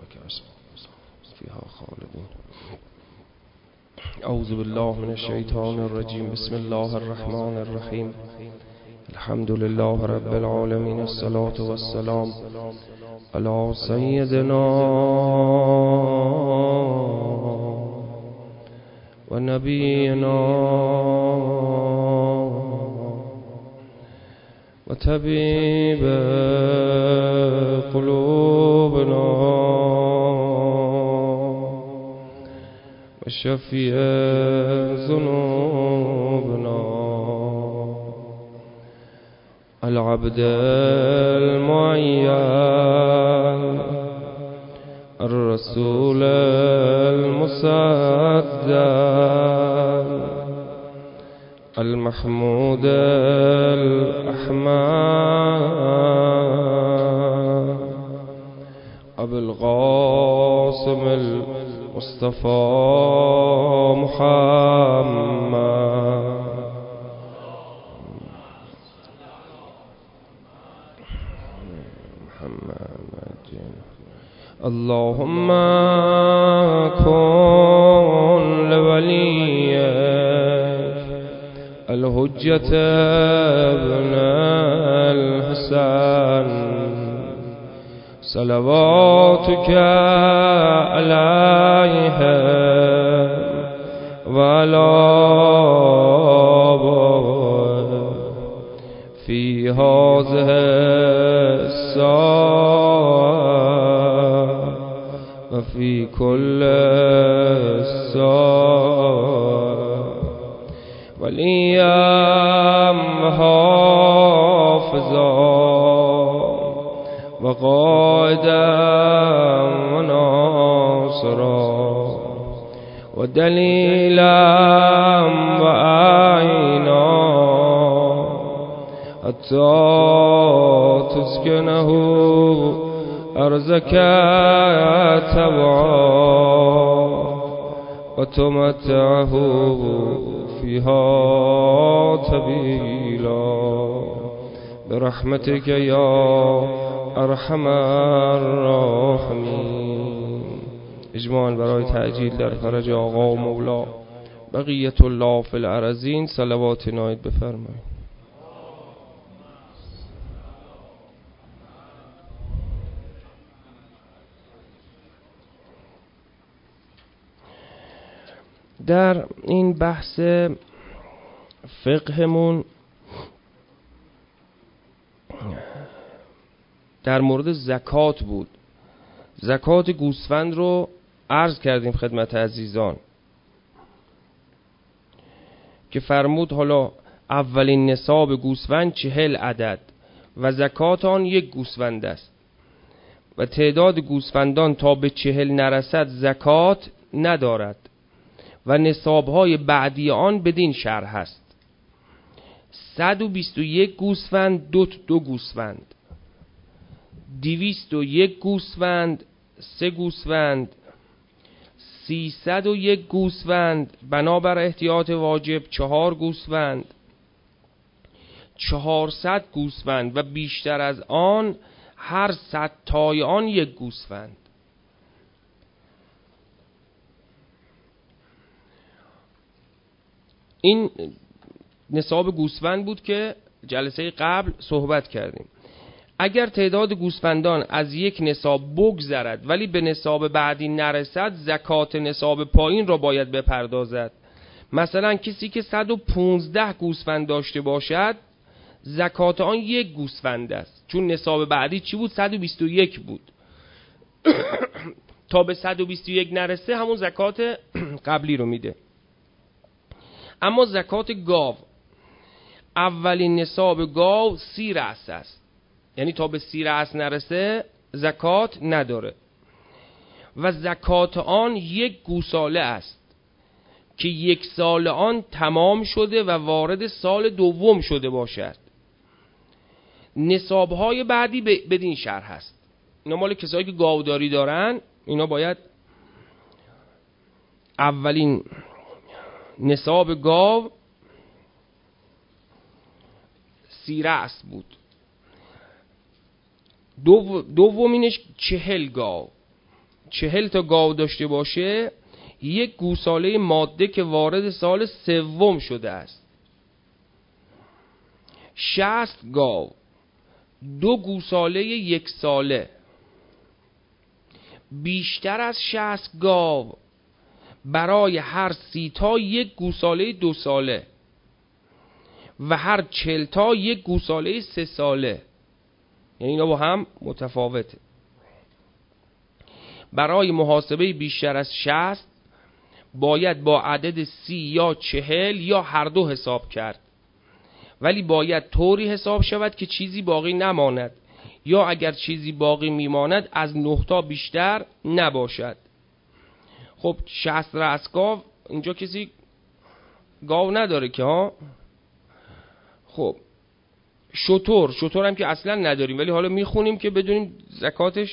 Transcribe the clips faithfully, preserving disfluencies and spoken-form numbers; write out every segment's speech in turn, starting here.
فيها خالدين. أعوذ بالله من الشيطان الرجيم. بسم الله الرحمن الرحيم. الحمد لله رب العالمين. الصلاة والسلام على سيدنا ونبينا وطبيب قلوبنا وشفيع ذنوبنا العبد المعين الرسول المصدق المحمود الأحمد أبو القاسم المصطفى محمد. اللهم كن لوليك الحجة ابن الحسن صلواتك عليه وعلى آبائه في هذه الساعة وفي كل ساعة وليا وحافظا وقائدا وناصرا ودليلا وعينا حتى تسكنه أرزك تبعا وتمتعه فيها طويلا برحمتك يا ارحم الراحمین. اجماعاً برای تعجیل در فرج آقا و مولا بقیت الله فی الارضین صلوات عنایت بفرمایید. در این بحث فقهمون در مورد زکات بود. زکات گوسفند رو عرض کردیم خدمت عزیزان که فرمود حالا اولین نصاب گوسفند چهل عدد و زکات آن یک گوسفند است و تعداد گوسفندان تا به چهل نرسد زکات ندارد و نصابهای بعدی آن بدین شرح است: صد و بیست و یک گوسفند دو, دو گوسفند، دویست و یک گوسفند سه گوسفند، سیصد و یک گوسفند بنابر احتیاط واجب چهار گوسفند، چهارصد گوسفند و بیشتر از آن هر صد تای آن یک گوسفند. این نصاب گوسفند بود که جلسه قبل صحبت کردیم. اگر تعداد گوسفندان از یک نصاب بگذرد ولی به نصاب بعدی نرسد زکات نصاب پایین را باید بپردازد. مثلا کسی که صد و پانزده گوسفند داشته باشد زکات آن یک گوسفند است، چون نصاب بعدی چی بود؟ صد و بیست و یک بود. تا به صد و بیست و یک نرسه همون زکات قبلی رو میده. اما زکات گاو، اولین نصاب گاو سی رأس است، یعنی تا به سی رأس نرسه زکات نداره و زکات آن یک گوساله است که یک سال آن تمام شده و وارد سال دوم شده باشد. نصابهای بعدی بدین شرح هست. اینا مال کسایی که گاوداری دارن، اینا باید اولین نصاب گاو سی رأس بود، دو دومینش چهل گاو، چهل تا گاو داشته باشه، یک گوساله ماده که وارد سال سوم شده است. شصت گاو، دو گوساله یک ساله. بیشتر از شصت گاو برای هر سی تا یک گوساله دو ساله و هر چهل تا یک گوساله سه ساله. یعنی اینا با هم متفاوته. برای محاسبه بیشتر از شصت باید با عدد سی یا چهل یا هر دو حساب کرد، ولی باید طوری حساب شود که چیزی باقی نماند، یا اگر چیزی باقی میماند از نه تا بیشتر نباشد. خب شصت رأس گاو، اینجا کسی گاو نداره که ها. خب شتر، شتر هم که اصلا نداریم ولی حالا میخونیم که بدونیم زکاتش.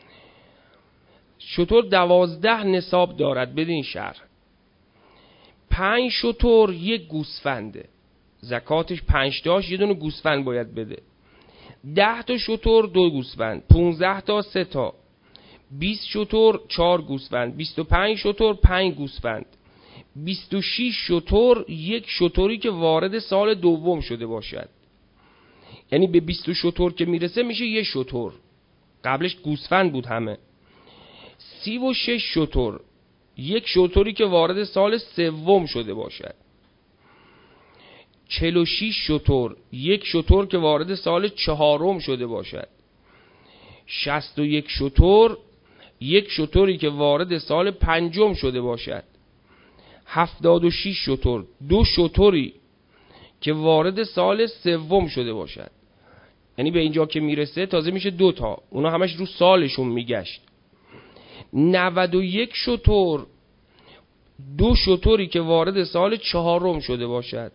شتر دوازده نصاب دارد بدین شرح. پنج شتر یک گوسفنده، زکاتش پنج تاش یه دونه گوسفند باید بده. ده تا شتر دو گوسفند، پونزده تا سه تا، بیست شتر چهار گوسفند، بیست و پنج شتر پنج گوسفند، بیست و شش شتر یک شتری که وارد سال دوم شده باشد. یعنی به بیست شتر که میرسه میشه یه شتر، قبلش گوسفند بود همه. سی و شش شتر، یک شتری که وارد سال سوم شده باشد. چهل و شش شتر، یک شتر که وارد سال چهارم شده باشد. شصت و یک شتر، یک شتری که وارد سال پنجم شده باشد. هفتاد و شش شتر، دو شتری که وارد سال سوم شده باشد. یعنی به اینجا که میرسه تازه میشه دو تا، اونا همش رو سالشون میگشت. نود و یک شتر، دو شتری که وارد سال چهارم شده باشد.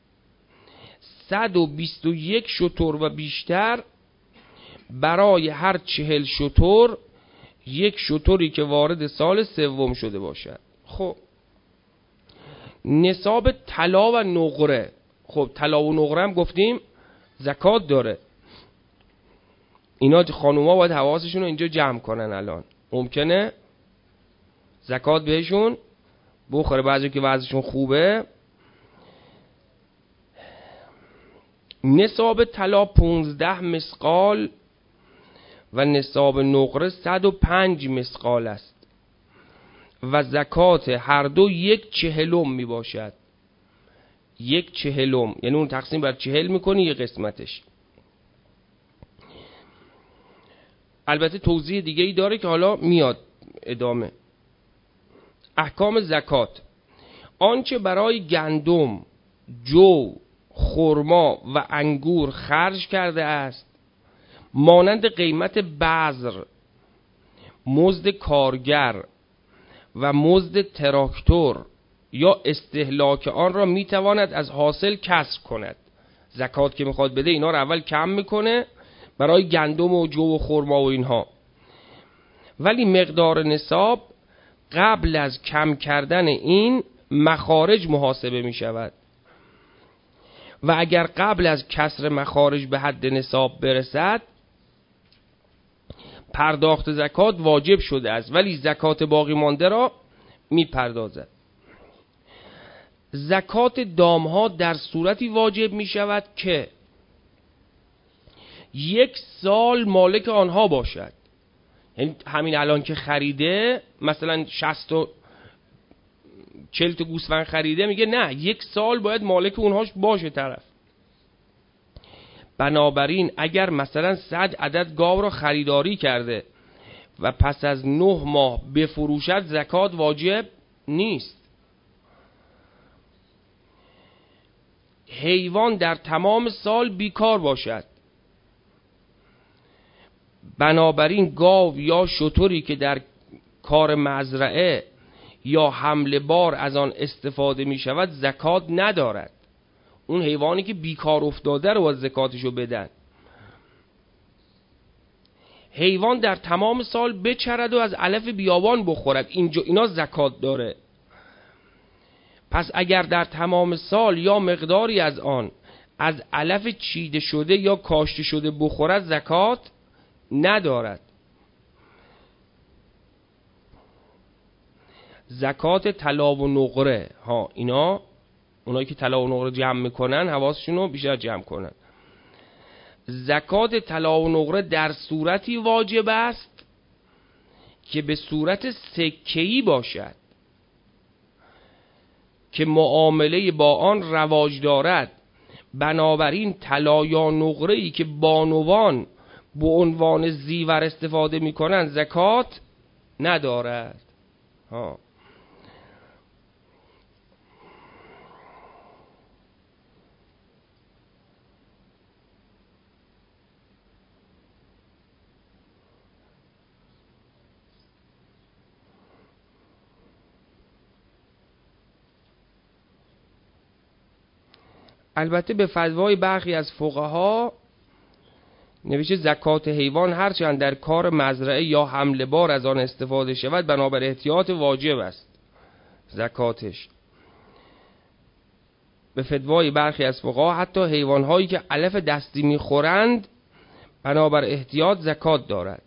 صد و بیست و یک شتر و بیشتر برای هر چهل شتر یک شتری که وارد سال سوم شده باشد. خب نصاب طلا و نقره. خب طلا و نقره هم گفتیم زکات داره. اینا خانوما باید حواسشون رو اینجا جمع کنن. الان ممکنه زکات بهشون بخوره، بعضی که وضعشون خوبه. نصاب طلا پونزده مسقال و نصاب نقره صد و پنج مسقال است و زکات هر دو یک چهلم می باشد. یک چهلم یعنی اون تقسیم بر چهل میکنی یه قسمتش. البته توضیح دیگه ای داره که حالا میاد ادامه. احکام زکات: آنچه برای گندم، جو، خرما و انگور خرج کرده است مانند قیمت بذر، مزد کارگر و مزد تراکتور یا استهلاک آن را میتواند از حاصل کسب کند. زکات که میخواد بده اینا رو اول کم میکنه برای گندم و جو و خرما و اینها، ولی مقدار نصاب قبل از کم کردن این مخارج محاسبه میشود و اگر قبل از کسر مخارج به حد نصاب برسد پرداخت زکات واجب شده است، ولی زکات باقی مانده را میپردازد. زکات دامها در صورتی واجب می شود که یک سال مالک آنها باشد. یعنی همین الان که خریده، مثلا شصت و چهل تا گوسفند خریده، میگه نه یک سال باید مالک اونهاش باشه طرف. بنابراین اگر مثلا صد عدد گاو را خریداری کرده و پس از نه ماه بفروشد زکات واجب نیست. حیوان در تمام سال بیکار باشد، بنابراین گاو یا شتری که در کار مزرعه یا حمل بار از آن استفاده می شود زکات ندارد. اون حیوانی که بیکار افتاده رو از زکاتشو بدن. حیوان در تمام سال بچرد و از علف بیابان بخورد، اینجا اینا زکات داره. پس اگر در تمام سال یا مقداری از آن از علف چیده شده یا کاشته شده بخورد زکات ندارد. زکات طلا و نقره ها، اینا اونایی که طلا و نقره جمع میکنن حواسشون رو بیشتر جمع کنن. زکات طلا و نقره در صورتی واجب است که به صورت سکه‌ای باشد که معامله با آن رواج دارد. بنابراین طلا یا نقره‌ای که بانوان به عنوان زیور استفاده میکنن زکات ندارد. ها. البته به فتوای برخی از فقها نوشته زکات حیوان هرچند در کار مزرعه یا حمل بار از آن استفاده شود بنابر احتیاط واجب است زکاتش. به فتوای برخی از فقها حتی حیوان هایی که علف دستی میخورند بنابر احتیاط زکات دارد.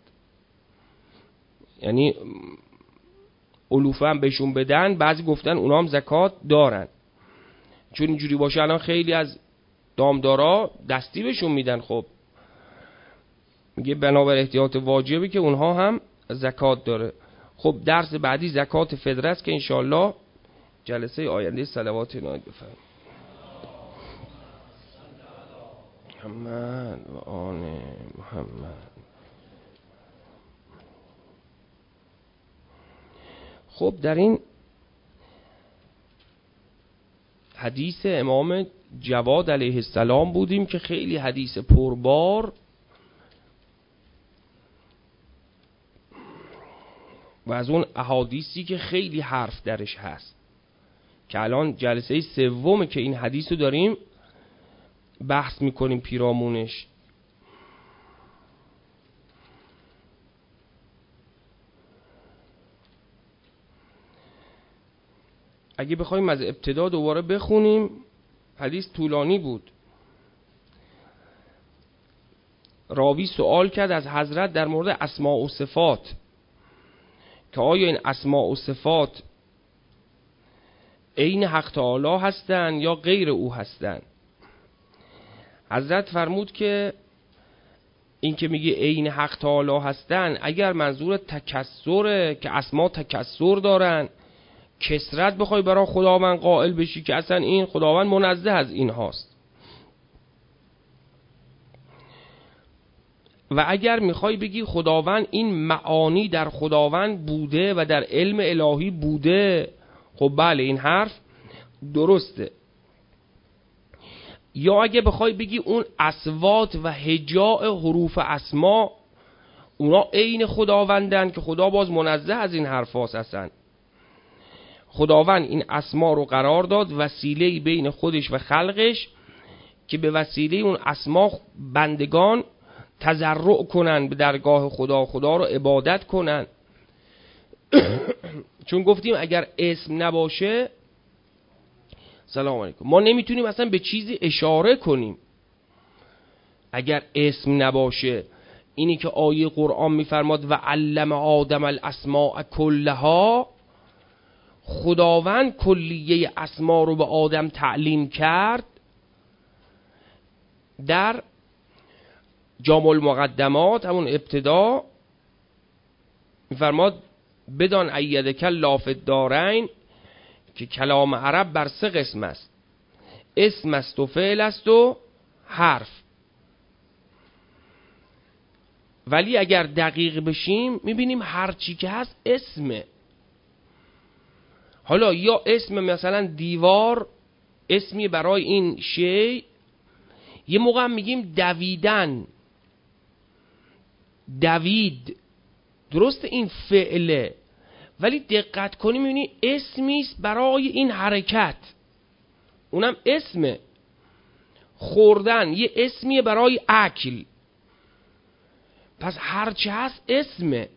یعنی علوفه هم بهشون بدن، بعضی گفتن اونا هم زکات دارن. چون اینجوری باشه الان خیلی از دامدارا دستی بهشون میدن. خب میگه بنابر احتیاط واجبی که اونها هم زکات داره. خب درس بعدی زکات فطر است که انشالله جلسه آینده صلوات نایت بفرمایید. محمد و آل محمد. خب در این حدیث امام جواد علیه السلام بودیم که خیلی حدیث پربار و از اون احادیثی که خیلی حرف درش هست که الان جلسه سومه که این حدیث رو داریم بحث میکنیم پیرامونش. اگه بخوایم از ابتدا دوباره بخونیم حدیث طولانی بود. راوی سوال کرد از حضرت در مورد اسماء و صفات که آیا این اسماء و صفات عین حق تعالی هستند یا غیر او هستند؟ حضرت فرمود که این که میگه عین حق تعالی هستند اگر منظور تکسره که اسماء تکسر دارن، کسرت بخوای برای خداوند قائل بشی که اصلا این خداوند منزه از این هاست، و اگر میخوای بگی خداوند این معانی در خداوند بوده و در علم الهی بوده، خب بله این حرف درسته. یا اگه بخوای بگی اون اصوات و هجاء حروف اسما اونا عین خداوندن که خدا باز منزه از این حرف هاست. اصلا خداوند این اسما رو قرار داد وسیله بین خودش و خلقش که به وسیله اون اسما بندگان تضرع کنن به درگاه خدا، خدا رو عبادت کنن. چون گفتیم اگر اسم نباشه، سلام علیکم، ما نمیتونیم اصلا به چیزی اشاره کنیم. اگر اسم نباشه، اینی که آیه قرآن میفرماد و علم آدم الاسماء کلها، خداوند کلیه اسما رو به آدم تعلیم کرد. در جامع المقدمات همون ابتدا میفرماد بدان ایدک الله فی الدارین که کلام عرب بر سه قسم است، اسم است و فعل است و حرف. ولی اگر دقیق بشیم میبینیم هر چی که هست اسمه. حالا یا اسم مثلا دیوار اسمی برای این شی، یه موقع هم میگیم دویدن، دوید، درست این فعله، ولی دقت کنیم میبینی اسمیست برای این حرکت، اونم اسمه. خوردن یه اسمیه برای اکل، پس هرچی هست اسمه.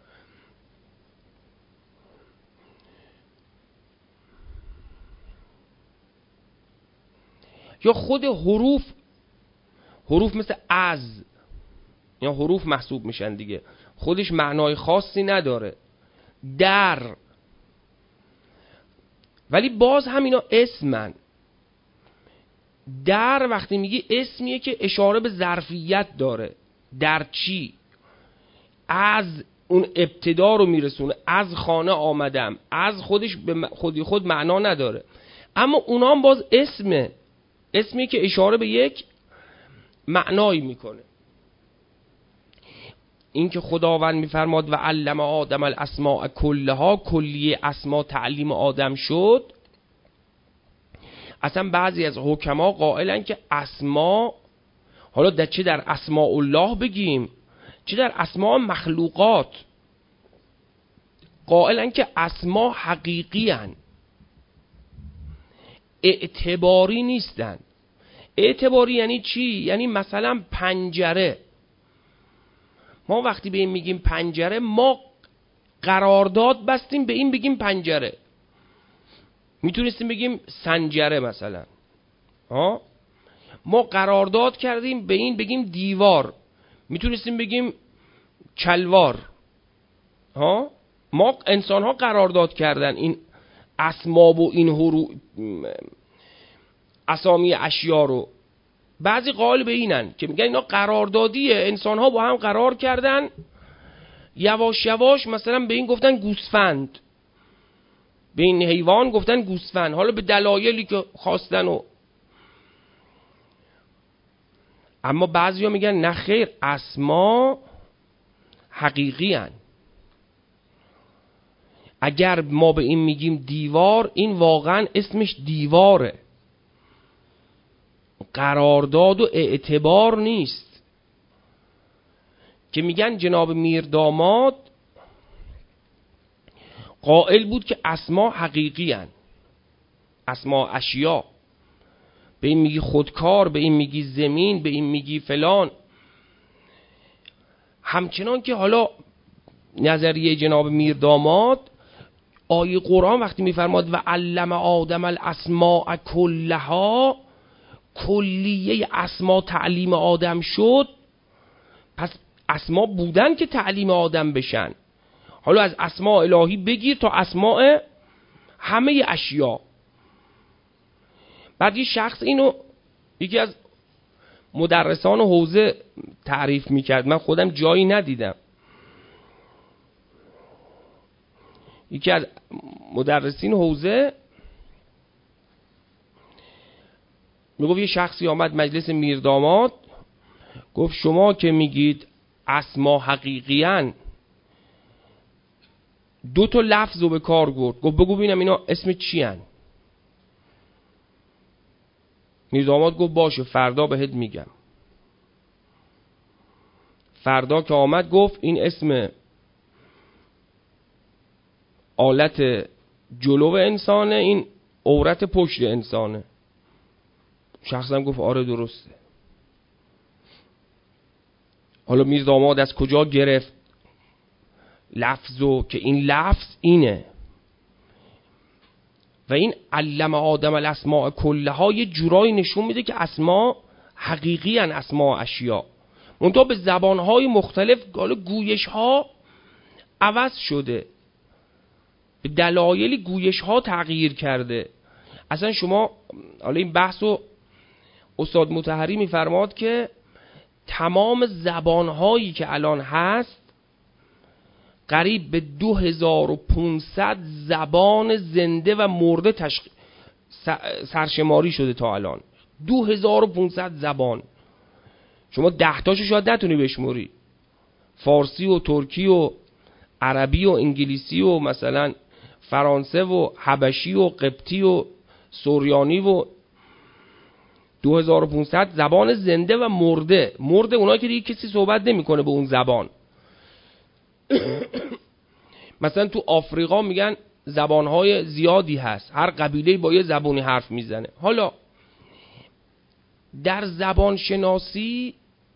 یا خود حروف، حروف مثل از یا حروف محسوب میشن دیگه، خودش معنای خاصی نداره. در ولی باز همینا اسمن. در وقتی میگی اسمیه که اشاره به ظرفیت داره. در چی؟ از اون ابتدا رو میرسونه، از خانه آمدم، از خودش به خودی خود معنا نداره. اما اونا هم باز اسمه، اسمی که اشاره به یک معنایی میکنه. این که خداوند میفرماد و علم آدم الاسماء کلها، کلیه اسما تعلیم آدم شد. اصلا بعضی از حکما قائلن که اسما، حالا در چه در اسماء الله بگیم چه در اسماء مخلوقات، قائلن که اسما حقیقی هن، اعتباری نیستن. اعتباری یعنی چی؟ یعنی مثلا پنجره، ما وقتی به این میگیم پنجره، ما قرارداد بستیم به این بگیم پنجره. میتونستیم بگیم سنجره مثلا، ها، ما قرارداد کردیم به این بگیم دیوار، میتونستیم بگیم چلوار، ها. ما انسان ها قرارداد کردن این اسماب و این حروف، اسامی اشیا رو. بعضی قائل به اینن که میگن اینا قراردادیه، انسان ها با هم قرار کردن، یواش یواش مثلا به این گفتن گوسفند، به این حیوان گفتن گوسفند، حالا به دلایلی که خواستن. و اما بعضیا میگن نه خیر، اسما حقیقی هن. اگر ما به این میگیم دیوار، این واقعا اسمش دیواره، قرارداد و اعتبار نیست. که میگن جناب میر داماد قائل بود که اسما حقیقی هن، اسما اشیا. به این میگی خودکار، به این میگی زمین، به این میگی فلان. همچنان که حالا نظریه جناب میر داماد، آیه قرآن وقتی میفرماد و علم آدم الاسماء کلها، کلیه اسما تعلیم آدم شد، پس اسما بودن که تعلیم آدم بشن. حالا از اسماء الهی بگیر تا اسماء همه اشیا. بعد یه شخص اینو یکی از مدرسان حوزه تعریف میکرد، من خودم جایی ندیدم. یکی از مدرسین حوزه میگفت یه شخصی آمد مجلس میر داماد، گفت شما که میگید اسما حقیقیان، دو تا لفظ رو به کار برد. گفت بگو ببینم اینا اسم چی هن؟ میر داماد گفت باشه فردا بهت میگم. فردا که آمد گفت این اسم آلت جلو انسانه، این عورت پشت انسانه. شخصم گفت آره درسته. حالا میر داماد از کجا گرفت لفظو که این لفظ اینه؟ و این علم آدم الاسماء کلها یه جورایی نشون میده که اسما حقیقی هن، اسما اشیا. منتها به زبانهای مختلف گویش ها عوض شده، به دلایلی گویش ها تغییر کرده. اصلا شما حالا این بحثو استاد مطهری میفرماد که تمام زبانهایی که الان هست قریب به دو هزار و پانصد زبان زنده و مرده تشخ... سرشماری شده تا الان. دو هزار و پانصد زبان. شما ده تاشو شاید نتونی بشموری. فارسی و ترکی و عربی و انگلیسی و مثلا فرانسه و حبشی و قبطی و سوریانی و دو هزار و پانصد زبان زنده و مرده. مرده اونایی که دیگه کسی صحبت نمیکنه به اون زبان. مثلا تو آفریقا میگن زبانهای زیادی هست، هر قبیله با یه زبانی حرف میزنه. حالا در زبان شناسی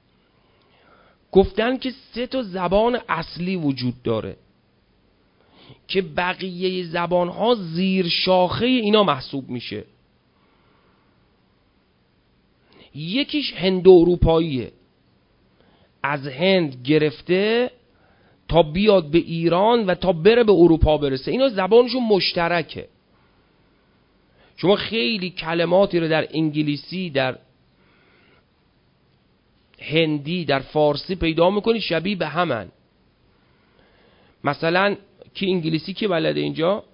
گفتن که سه تا زبان اصلی وجود داره که بقیه زبانها زیر شاخه اینا محسوب میشه. یکیش هند اروپاییه، از هند گرفته تا بیاد به ایران و تا بره به اروپا برسه، اینا زبانشون مشترکه. شما خیلی کلماتی رو در انگلیسی، در هندی، در فارسی پیدا میکنید شبیه به همن. مثلا کی انگلیسی کی بلده اینجا؟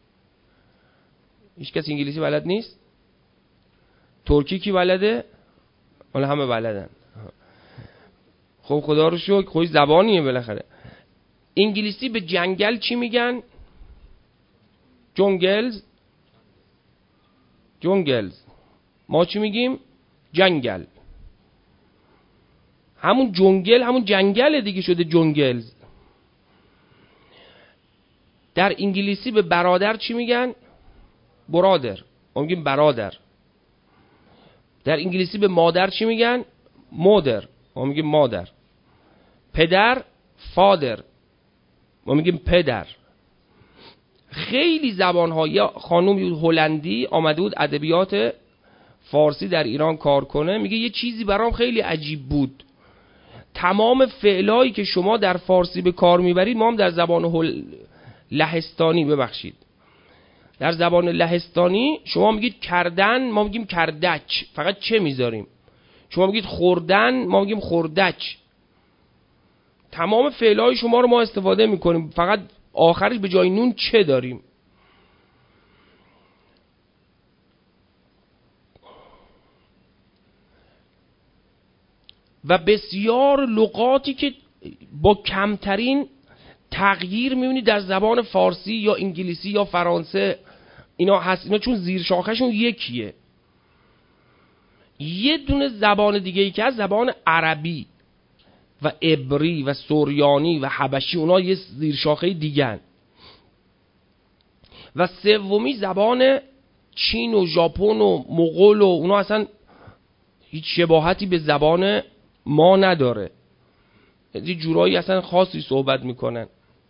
هیچ کس انگلیسی بلد نیست؟ ترکی کی بلده؟ حالا همه بلدن. خب خدا رو شکر، خودش زبانیه بالاخره. انگلیسی به جنگل چی میگن؟ جونگلز. جونگلز. ما چی میگیم؟ جنگل. همون جنگل همون جنگل دیگه شده جونگلز. در انگلیسی به برادر چی میگن؟ برادر. ما میگیم برادر. در انگلیسی به مادر چی میگن؟ مادر. ما میگیم مادر. پدر فادر. ما میگیم پدر. خیلی زبان‌های خانومی هلندی آمده بود ادبیات فارسی در ایران کار کنه، میگه یه چیزی برام خیلی عجیب بود، تمام فعلایی که شما در فارسی به کار میبرید ما هم در زبان هل... لهستانی ببخشید در زبان لهستانی شما میگید کردن، ما میگیم کردچ، فقط چه میذاریم. شما میگید خوردن، ما میگیم خوردچ. تمام فعلای شما رو ما استفاده میکنیم، فقط آخرش به جای نون چه داریم. و بسیار لغاتی که با کمترین تغییر میبینید در زبان فارسی یا انگلیسی یا فرانسه اینا هست، اینا چون زیر شاخهشون یکیه. یه دونه زبان دیگه ای که از زبان عربی و عبری و سوریانی و حبشی، اونا یه زیر شاخه دیگه‌ن. و سومی زبان چین و ژاپن و مغول و اونا اصلا هیچ شباهتی به زبان ما نداره، یه جورایی اصلا خاصی صحبت میکنن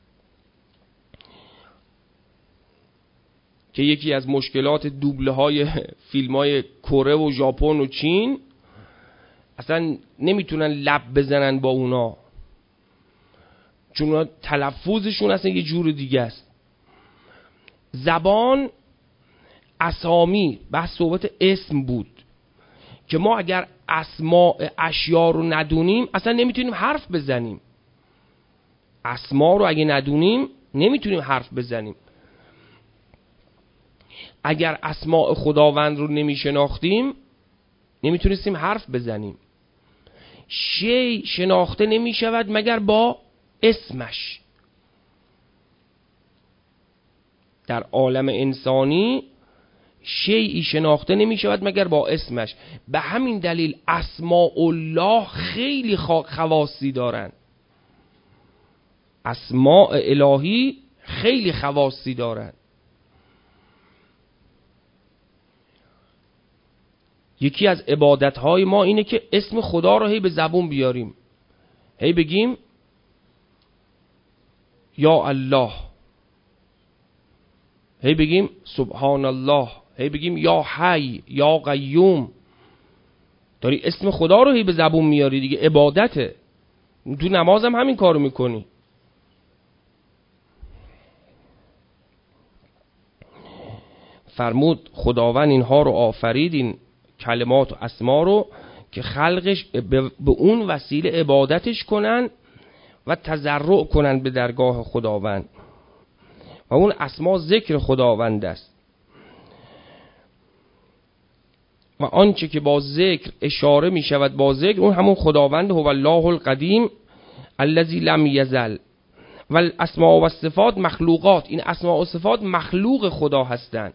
که یکی از مشکلات دوبله های فیلم های کره و ژاپن و چین اصلا نمیتونن لب بزنن با اونا، چون اونا تلفظشون اصلا یه جور دیگه است. زبان اسامی، بحث صحبت اسم بود که ما اگر اسماء اشیا رو ندونیم اصلا نمیتونیم حرف بزنیم. اسما رو اگه ندونیم نمیتونیم حرف بزنیم. اگر اسماء خداوند رو نمیشناختیم نمیتونستیم حرف بزنیم. شی شناخته نمیشود مگر با اسمش. در عالم انسانی شیئی شناخته نمی شود مگر با اسمش. به همین دلیل اسماء الله خیلی خواصی دارن. اسماء الهی خیلی خواصی دارن. یکی از عبادتهای ما اینه که اسم خدا رو هی به زبون بیاریم، هی بگیم یا الله، هی بگیم سبحان الله، هی بگیم یا حی یا قیوم. داری اسم خدا رو هی به زبون میاری دیگه، عبادته. تو نمازم همین کارو میکنی. فرمود خداوند اینها رو آفرید، این کلمات و اسما رو، که خلقش به اون وسیله عبادتش کنن و تضرع کنن به درگاه خداوند. و اون اسما ذکر خداوند است. و آنچه که با ذکر اشاره می شود با ذکر، اون همون خداوند هو الله القدیم الذی لم یزل. و الاسماء و الصفات مخلوقات، این اسماء و صفات مخلوق خدا هستند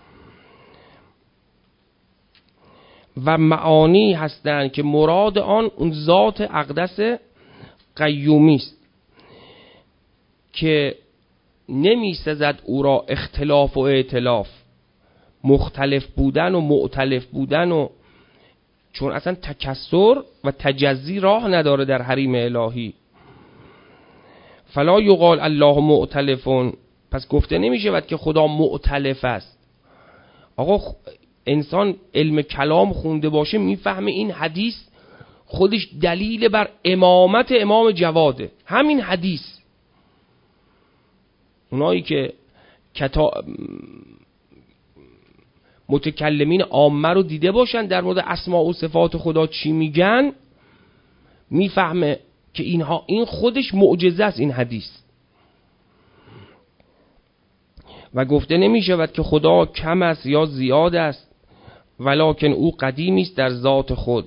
و معانی هستند که مراد آن اون ذات اقدس قیومی است که نمی سزد او را اختلاف و ائتلاف، مختلف بودن و مؤتلف بودن، و چون اصلا تکسر و تجزی راه نداره در حریم الهی. فلا یقال الله مؤتلفون، پس گفته نمی شود که خدا مؤتلف است. آقا انسان علم کلام خونده باشه میفهمه این حدیث خودش دلیل بر امامت امام جواده. همین حدیث، اونایی که کتاب متکلمین عامه رو دیده باشن در مورد اسماء و صفات خدا چی میگن، میفهمه که اینها این خودش معجزه است این حدیث. و گفته نمی شود که خدا کم است یا زیاد است، ولکن او قدیمی است در ذات خود.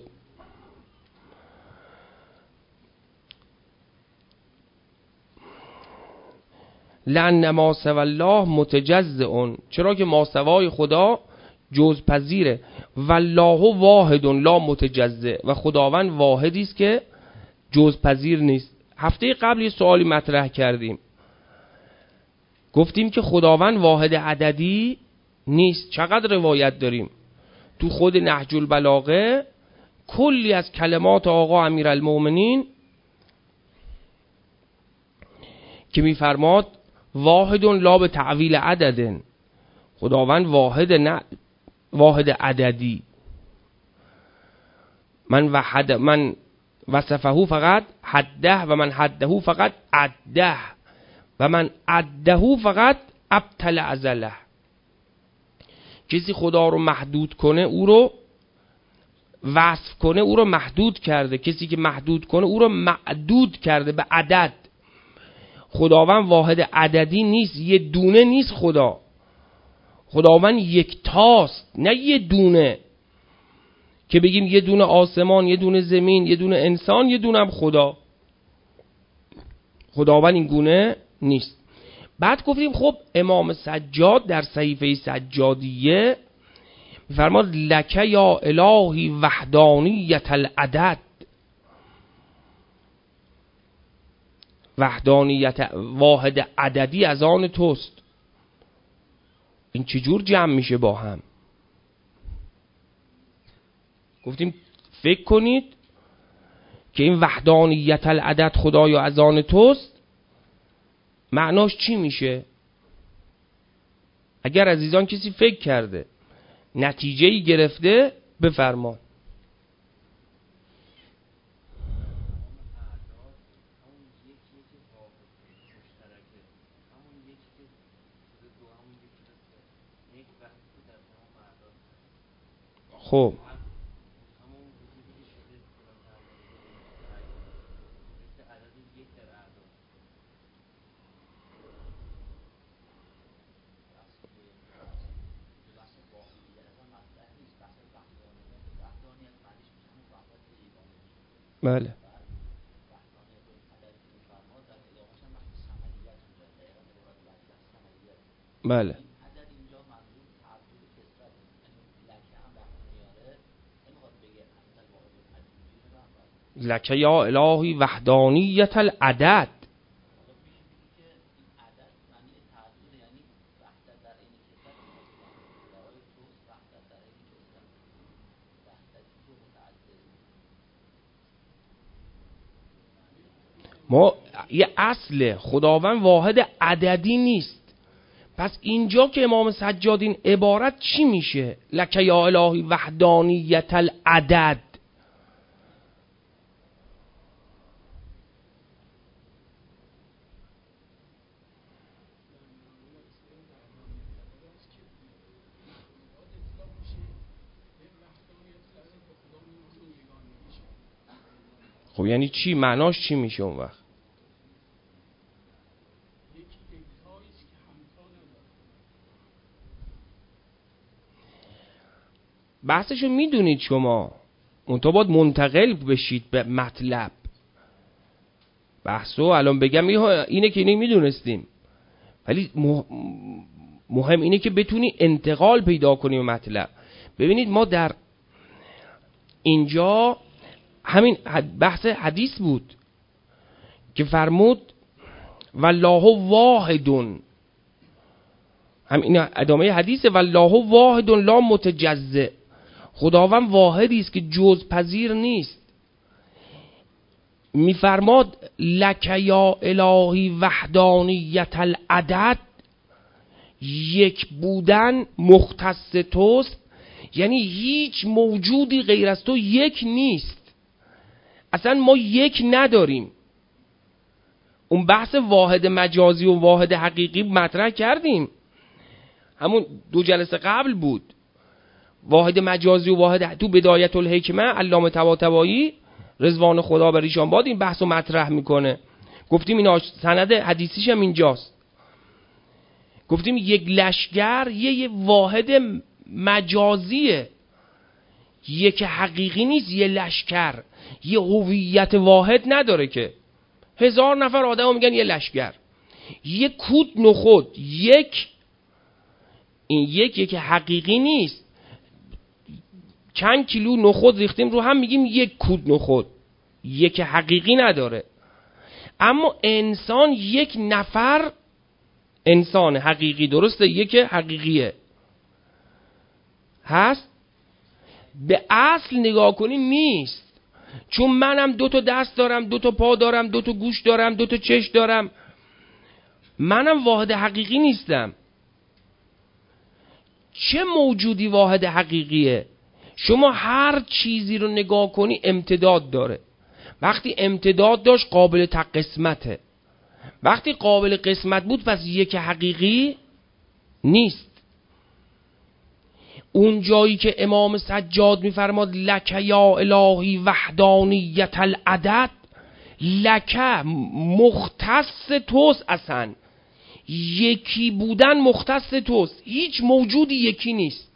لأن ما سوى الله متجزئ، چرا که ما سوای خدا جز پذیره. والله واحد لا متجزئ، و خداوند واحدی است که جز پذیر نیست. هفته قبل یه سوالی مطرح کردیم، گفتیم که خداوند واحد عددی نیست. چقدر روایت داریم تو خود نهج البلاغه، کلی از کلمات آقا امیرالمومنین که میفرماد واحد لا به تعویل عدد، خداوند واحد نه واحد عددی. من وحد من وصفه فقط حده و من حده فقط عده و من عده فقط ابطل ازله. کسی خدا رو محدود کنه او رو وصف کنه او رو محدود کرده، کسی که محدود کنه او رو معدود کرده به عدد. خداوند واحد عددی نیست، یه دونه نیست. خدا خداوند یک تاست، نه یه دونه که بگیم یه دونه آسمان، یه دونه زمین، یه دونه انسان، یه دونه هم خدا. خداوند این گونه نیست. بعد گفتیم خب امام سجاد در صحیفه سجادیه میفرماد لک یا الهی وحدانیت العدد، وحدانیت واحد عددی از آن توست. این چجور جمع میشه با هم؟ گفتیم فکر کنید که این وحدانیت العدد خدایا از آن توست معناش چی میشه؟ اگر عزیزان کسی فکر کرده نتیجه‌ای گرفته بفرما. خب بله بله لک یا الهی وحدانیت العدد. ما یه اصل خداوند واحد عددی نیست. پس اینجا که امام سجاد این عبارت چی میشه؟ لک یا الهی وحدانیت العدد. خب یعنی چی؟ معناش چی میشه اون وقت؟ بحثشو میدونید شما، اون تو باید منتقل بشید به مطلب. بحثو الان بگم اینه که اینه میدونستیم، ولی مهم اینه که بتونی انتقال پیدا کنی به مطلب. ببینید ما در اینجا همین بحث حدیث بود که فرمود والله واحدون، هم این ادامه حدیث والله واحد لا متجزئ، خداوند واحدی است که جز پذیر نیست. میفرماد لک یا الهی وحدانیت العدد، یک بودن مختص توست، یعنی هیچ موجودی غیر از تو یک نیست. اصلا ما یک نداریم. اون بحث واحد مجازی و واحد حقیقی مطرح کردیم، همون دو جلسه قبل بود. واحد مجازی و واحد تو بدایت الحکمه علامه طباطبایی رضوان خدا بر ایشان باد این بحثو مطرح میکنه. گفتیم این سند حدیثیش هم اینجاست. گفتیم یک لشگر یه, یه واحد مجازیه، یک حقیقی نیست. یه لشکر یه هویت واحد نداره که هزار نفر آدمو میگن یه لشگر. یک کود نخود، یک این یک یک حقیقی نیست. چند کیلو نخود ریختیم رو هم میگیم یک کود نخود، یک حقیقی نداره. اما انسان یک نفر انسان حقیقی، درسته، یک حقیقیه هست. به اصل نگاه کنی نیست، چون منم دو تا دست دارم، دو تا پا دارم، دو تا گوش دارم، دو تا چشم دارم، منم واحد حقیقی نیستم. چه موجودی واحد حقیقیه؟ شما هر چیزی رو نگاه کنی امتداد داره. وقتی امتداد داشت قابل قسمته. وقتی قابل قسمت بود پس یک حقیقی نیست. اون جایی که امام سجاد میفرماد لک یا الهی وحدانیت العدد، لک مختص توست، اصلا یکی بودن مختص توست، هیچ موجودی یکی نیست.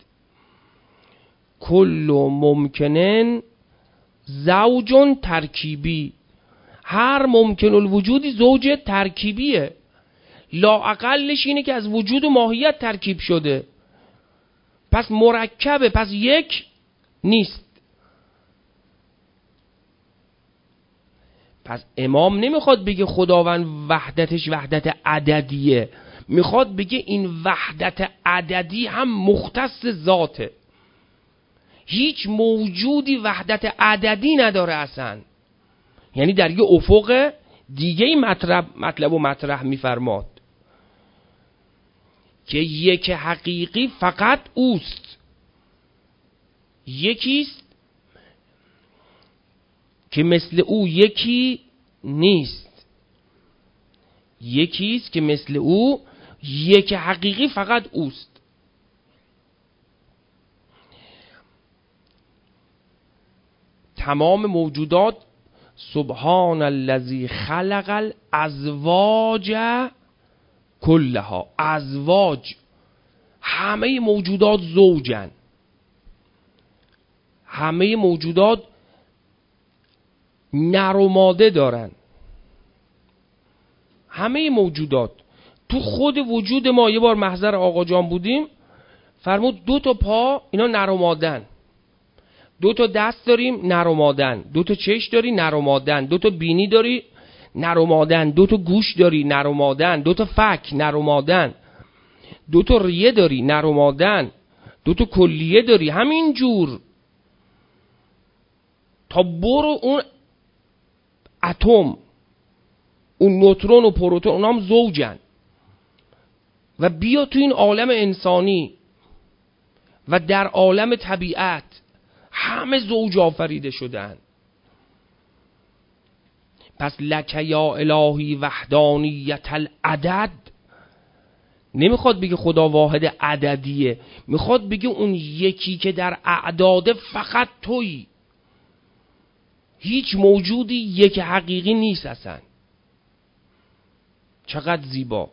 کل ممکنن زوجون ترکیبی، هر ممکن الوجودی زوج ترکیبیه. لااقلش اینه که از وجود و ماهیت ترکیب شده، پس مرکبه، پس یک نیست. پس امام نمیخواد بگه خداوند وحدتش وحدت عددیه، میخواد بگه این وحدت عددی هم مختص ذاته. هیچ موجودی وحدت عددی نداره اصلا. یعنی در یه افق دیگه مطلب مطلب و مطرح میفرماد که یک حقیقی فقط اوست، یکیست که مثل او یکی نیست، یکیست که مثل او، یک حقیقی فقط اوست. تمام موجودات سبحان الذی خلق الازواج کلها، ازواج همه موجودات زوجن، همه موجودات نر و ماده دارن، همه موجودات. تو خود وجود ما یه بار محضر آقا جان بودیم، فرمود دو تا پا اینا نر و مادن، دو تا دست داریم نر و مادن، دو تا چشم داری نر و مادن، دو تا بینی داری نر و مادن، دو تا گوش داری نر و مادن، دو تا فک نر و مادن، دو تا ریه داری نر و مادن، دو تا کلیه داری، همین جور تا برو اون اتم، اون نوترون و پروتون، اونام زوجن. و بیا تو این عالم انسانی و در عالم طبیعت همه زوج آفریده شدن. پس لک یا الهی وحدانیت العدد نمیخواد بگه خدا واحد عددیه، میخواد بگه اون یکی که در اعداد فقط تویی، هیچ موجودی یک حقیقی نیست اصلا. چقدر زیبا.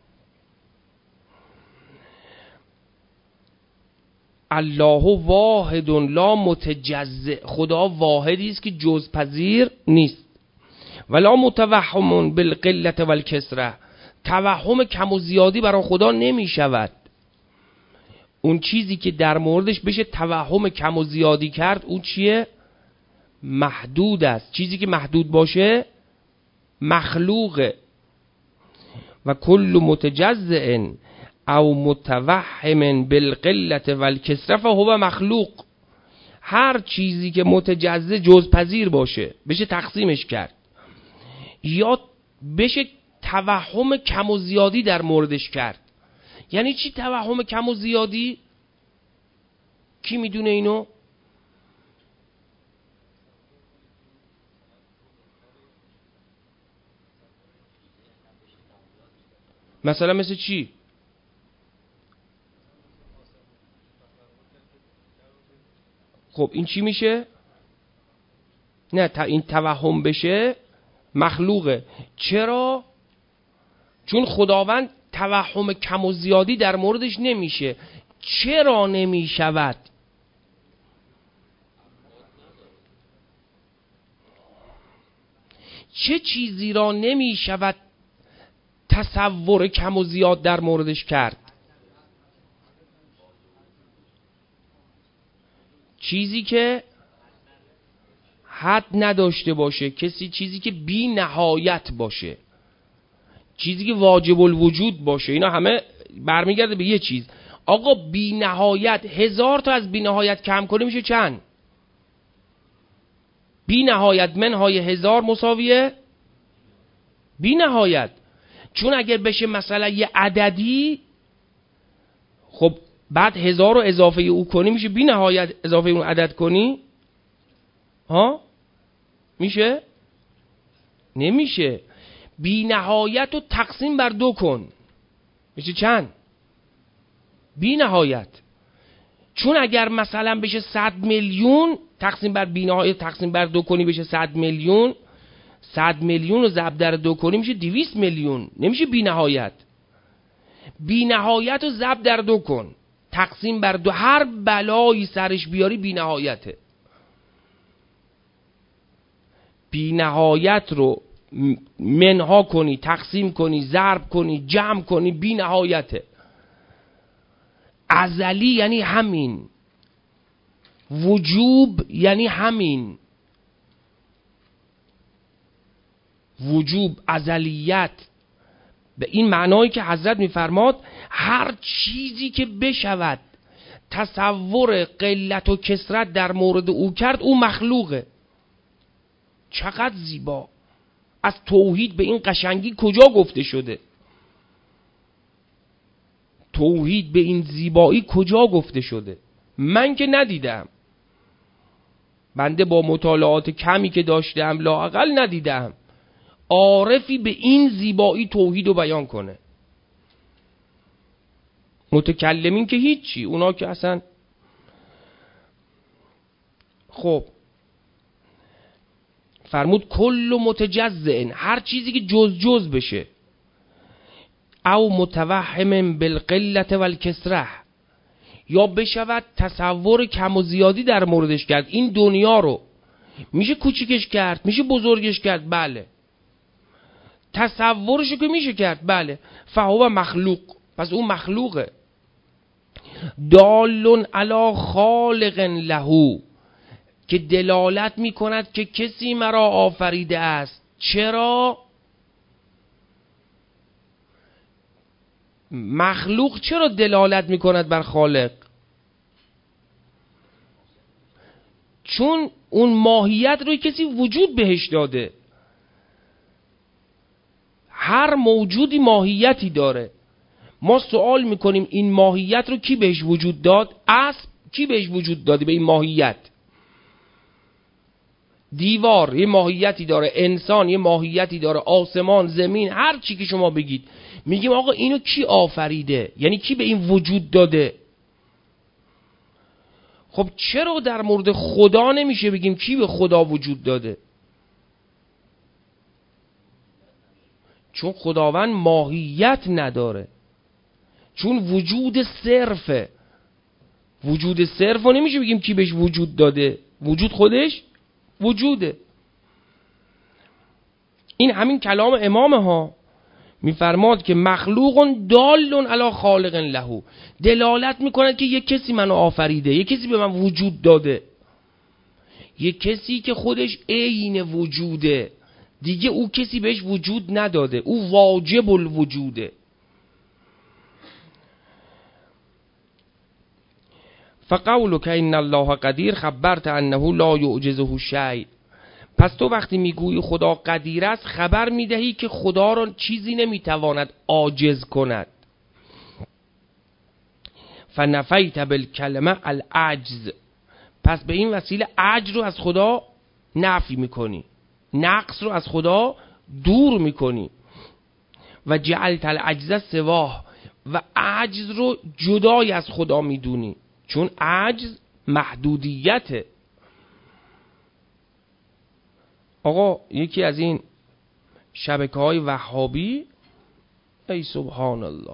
الله واحد لا متجزع، خدا واحدی است که جزپذیر نیست. ولا متوهم بالقلة والکثرة، توهم کم و زیادی برای خدا نمی شود. اون چیزی که در موردش بشه توهم کم و زیادی کرد اون چیه؟ محدود است. چیزی که محدود باشه مخلوقه. و کل متجزع او متوهم بالقلة والکثرة فهو مخلوق. هر چیزی که متجزع جزپذیر باشه بشه تقسیمش کرد، یا بشه توهم کم و زیادی در موردش کرد. یعنی چی توهم کم و زیادی؟ کی میدونه اینو؟ مثلا مثل چی؟ خب این چی میشه؟ نه تا این توهم بشه مخلوقه. چرا؟ چون خداوند توهم کم و زیادی در موردش نمیشه. چرا نمیشود؟ چه چیزی را نمیشود تصور کم و زیاد در موردش کرد؟ چیزی که حد نداشته باشه، کسی چیزی که بی نهایت باشه، چیزی که واجب الوجود باشه. اینا همه برمیگرده به یه چیز. آقا بی نهایت، هزار تا از بی نهایت کم کنه میشه چند؟ بی نهایت منهای هزار مساویه بی نهایت. چون اگر بشه مثلا یه عددی، خب بعد هزار رو اضافه او کنی میشه بی نهایت، اضافه اون عدد کنی ها میشه؟ نمیشه. بی نهایت رو تقسیم بر دو کن میشه چند؟ بی نهایت. چون اگر مثلا بشه صد میلیون تقسیم بر بی نهایت تقسیم بر دو کنی بشه صد میلیون، صد میلیون رو ضرب در دو کنی میشه دویست میلیون، نمیشه بی نهایت. بی نهایت رو ضرب در دو کن تقسیم بر دو، هر بلایی سرش بیاری بی نهایته. بی نهایت رو منها کنی، تقسیم کنی، ضرب کنی، جمع کنی، بی نهایته. ازلی یعنی همین، وجوب یعنی همین، وجوب ازلیت، به این معنایی که حضرت میفرماد هر چیزی که بشود تصور قلت و کثرت در مورد او کرد او مخلوقه. چقدر زیبا! از توحید به این قشنگی کجا گفته شده؟ توحید به این زیبایی کجا گفته شده؟ من که ندیدم، بنده با مطالعات کمی که داشتم لااقل ندیدم عارفی به این زیبایی توحید رو بیان کنه. متکلمین که هیچی، اونا که اصلا. خب فرمود کل متجزئ، هر چیزی که جز جز بشه، او متوهم بالقلة والکثرة، یا بشود تصور کم و زیادی در موردش کرد. این دنیا رو میشه کوچیکش کرد، میشه بزرگش کرد، بله. تصورشو که میشه کرد، بله. فهو مخلوق، پس اون مخلوقه. دال علی خالق له، که دلالت میکند که کسی مرا آفریده است. چرا؟ مخلوق چرا دلالت میکند بر خالق؟ چون اون ماهیت رو کسی وجود بهش داده. هر موجودی ماهیتی داره. ما سوال میکنیم این ماهیت رو کی بهش وجود داد؟ اسب کی بهش وجود داده به این ماهیت؟ دیوار یه ماهیتی داره، انسان یه ماهیتی داره، آسمان، زمین، هر چی که شما بگید. میگیم آقا اینو کی آفریده؟ یعنی کی به این وجود داده؟ خب چرا در مورد خدا نمیشه بگیم کی به خدا وجود داده؟ چون خداوند ماهیت نداره، چون وجود صرفه. وجود صرف رو نمیشه بگیم کی بهش وجود داده، وجود خودش وجوده. این همین کلام امامه ها، میفرماد که مخلوق دال علی خالق له، دلالت میکند که یک کسی منو آفریده، یک کسی به من وجود داده، یک کسی که خودش عین وجوده، دیگه او کسی بهش وجود نداده، او واجب الوجوده. فقولک ان الله قدیر خبرت انه لا یعجزه شیء، پس تو وقتی میگویی خدا قدیر است خبر میدهی که خدا را چیزی نمیتواند عاجز کند. فنفیت بالکلمه العجز، پس به این وسیله عجز رو از خدا نفی میکنی، نقص رو از خدا دور میکنی. و جعلت العجز سواه، و عجز رو جدای از خدا میدونی، چون عجز محدودیته. آقا یکی از این شبکه های وهابی، ای سبحان الله،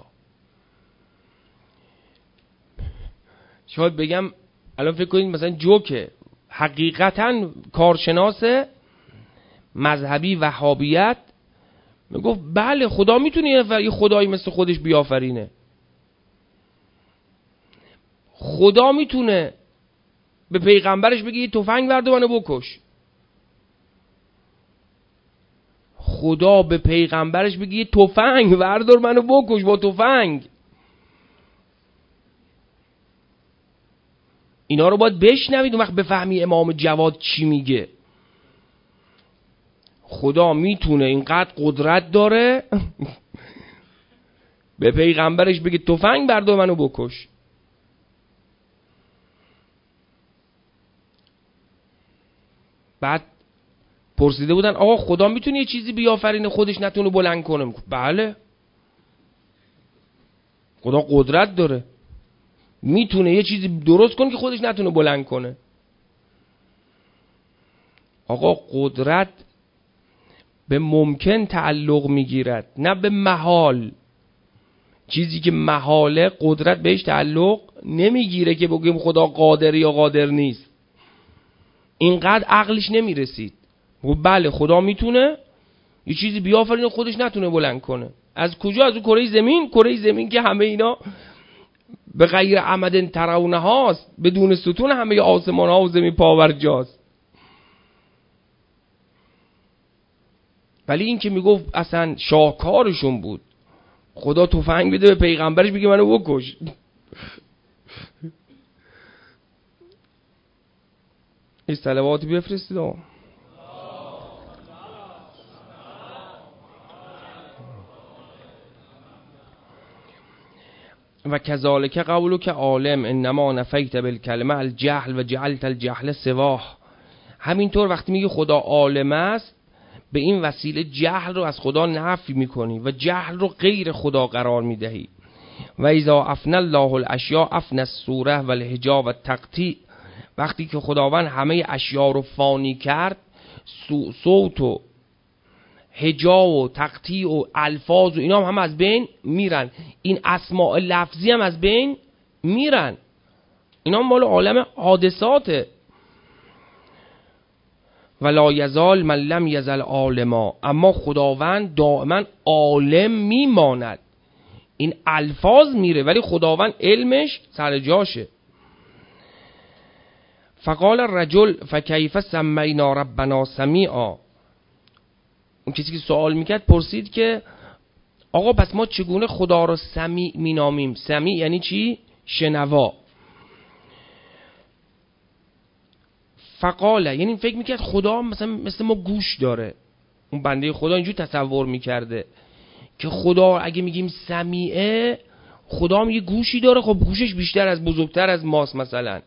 شاید بگم الان فکر کنید مثلا جوکه، حقیقتا کارشناس مذهبی وهابیت میگفت بله خدا میتونه یه خدایی مثل خودش بیافرینه، خدا میتونه به پیغمبرش بگه یه تفنگ ورد و منو بکش، خدا به پیغمبرش بگه یه تفنگ وردار منو بکش با تفنگ. اینا رو باید بشنوید اون وقت بفهمی امام جواد چی میگه. خدا میتونه اینقدر قدرت داره به پیغمبرش بگه تفنگ بردار منو بکش. بعد پرسیده بودن آقا خدا میتونه یه چیزی بیافرینه خودش نتونه بلند کنه؟ بله خدا قدرت داره، میتونه یه چیزی درست کنه که خودش نتونه بلند کنه. آقا قدرت به ممکن تعلق میگیرد نه به محال. چیزی که محاله قدرت بهش تعلق نمیگیره که بگیم خدا قادر یا قادر نیست. اینقدر عقلش نمیرسید. بله خدا میتونه یه چیزی بیافرینه خودش نتونه بلند کنه. از کجا؟ از اون کره زمین. کره زمین که همه اینا به غیر عمد ترونه هاست، بدون ستون همه آسمان ها و زمین پاورجاست. ولی این که میگفت اصلا شاهکارشون بود خدا تفنگ بده به پیغمبرش بگه منو بکش. این صلواتی بفرستید. و کذالک قولک عالم انما نفیت بالکلمه الجهل و جعلت الجهل سواه. همینطور وقتی میگه خدا عالم است به این وسیله جهل رو از خدا نفی میکنی و جهل رو غیر خدا قرار میدهی. و اذا افنى الله الاشیاء افنى الصوره و الحجاب و التقطیع. وقتی که خداوند همه اشیاء رو فانی کرد، صوت و حجاب و تقطیع و الفاظ و اینا هم, هم از بین میرن. این اسماء لفظی هم از بین میرن. اینا مال عالم حادثاته. ولا یزال من لم یزل عالما. اما خداوند دائما عالم میماند. این الفاظ میره ولی خداوند علمش سر جاشه. فقال الرجل فکیف سمینا ربنا سمیعا. اون کسی که سوال میکرد پرسید که آقا پس ما چگونه خدا رو سمیع مینامیم؟ سمیع یعنی چی؟ شنوا. فقاله یعنی فکر میکرد خدا مثلا مثل ما گوش داره. اون بنده خدا اینجور تصور میکرده که خدا اگه میگیم سمیعه خدا هم یه گوشی داره، خب گوشش بیشتر از بزرگتر از ماست مثلا.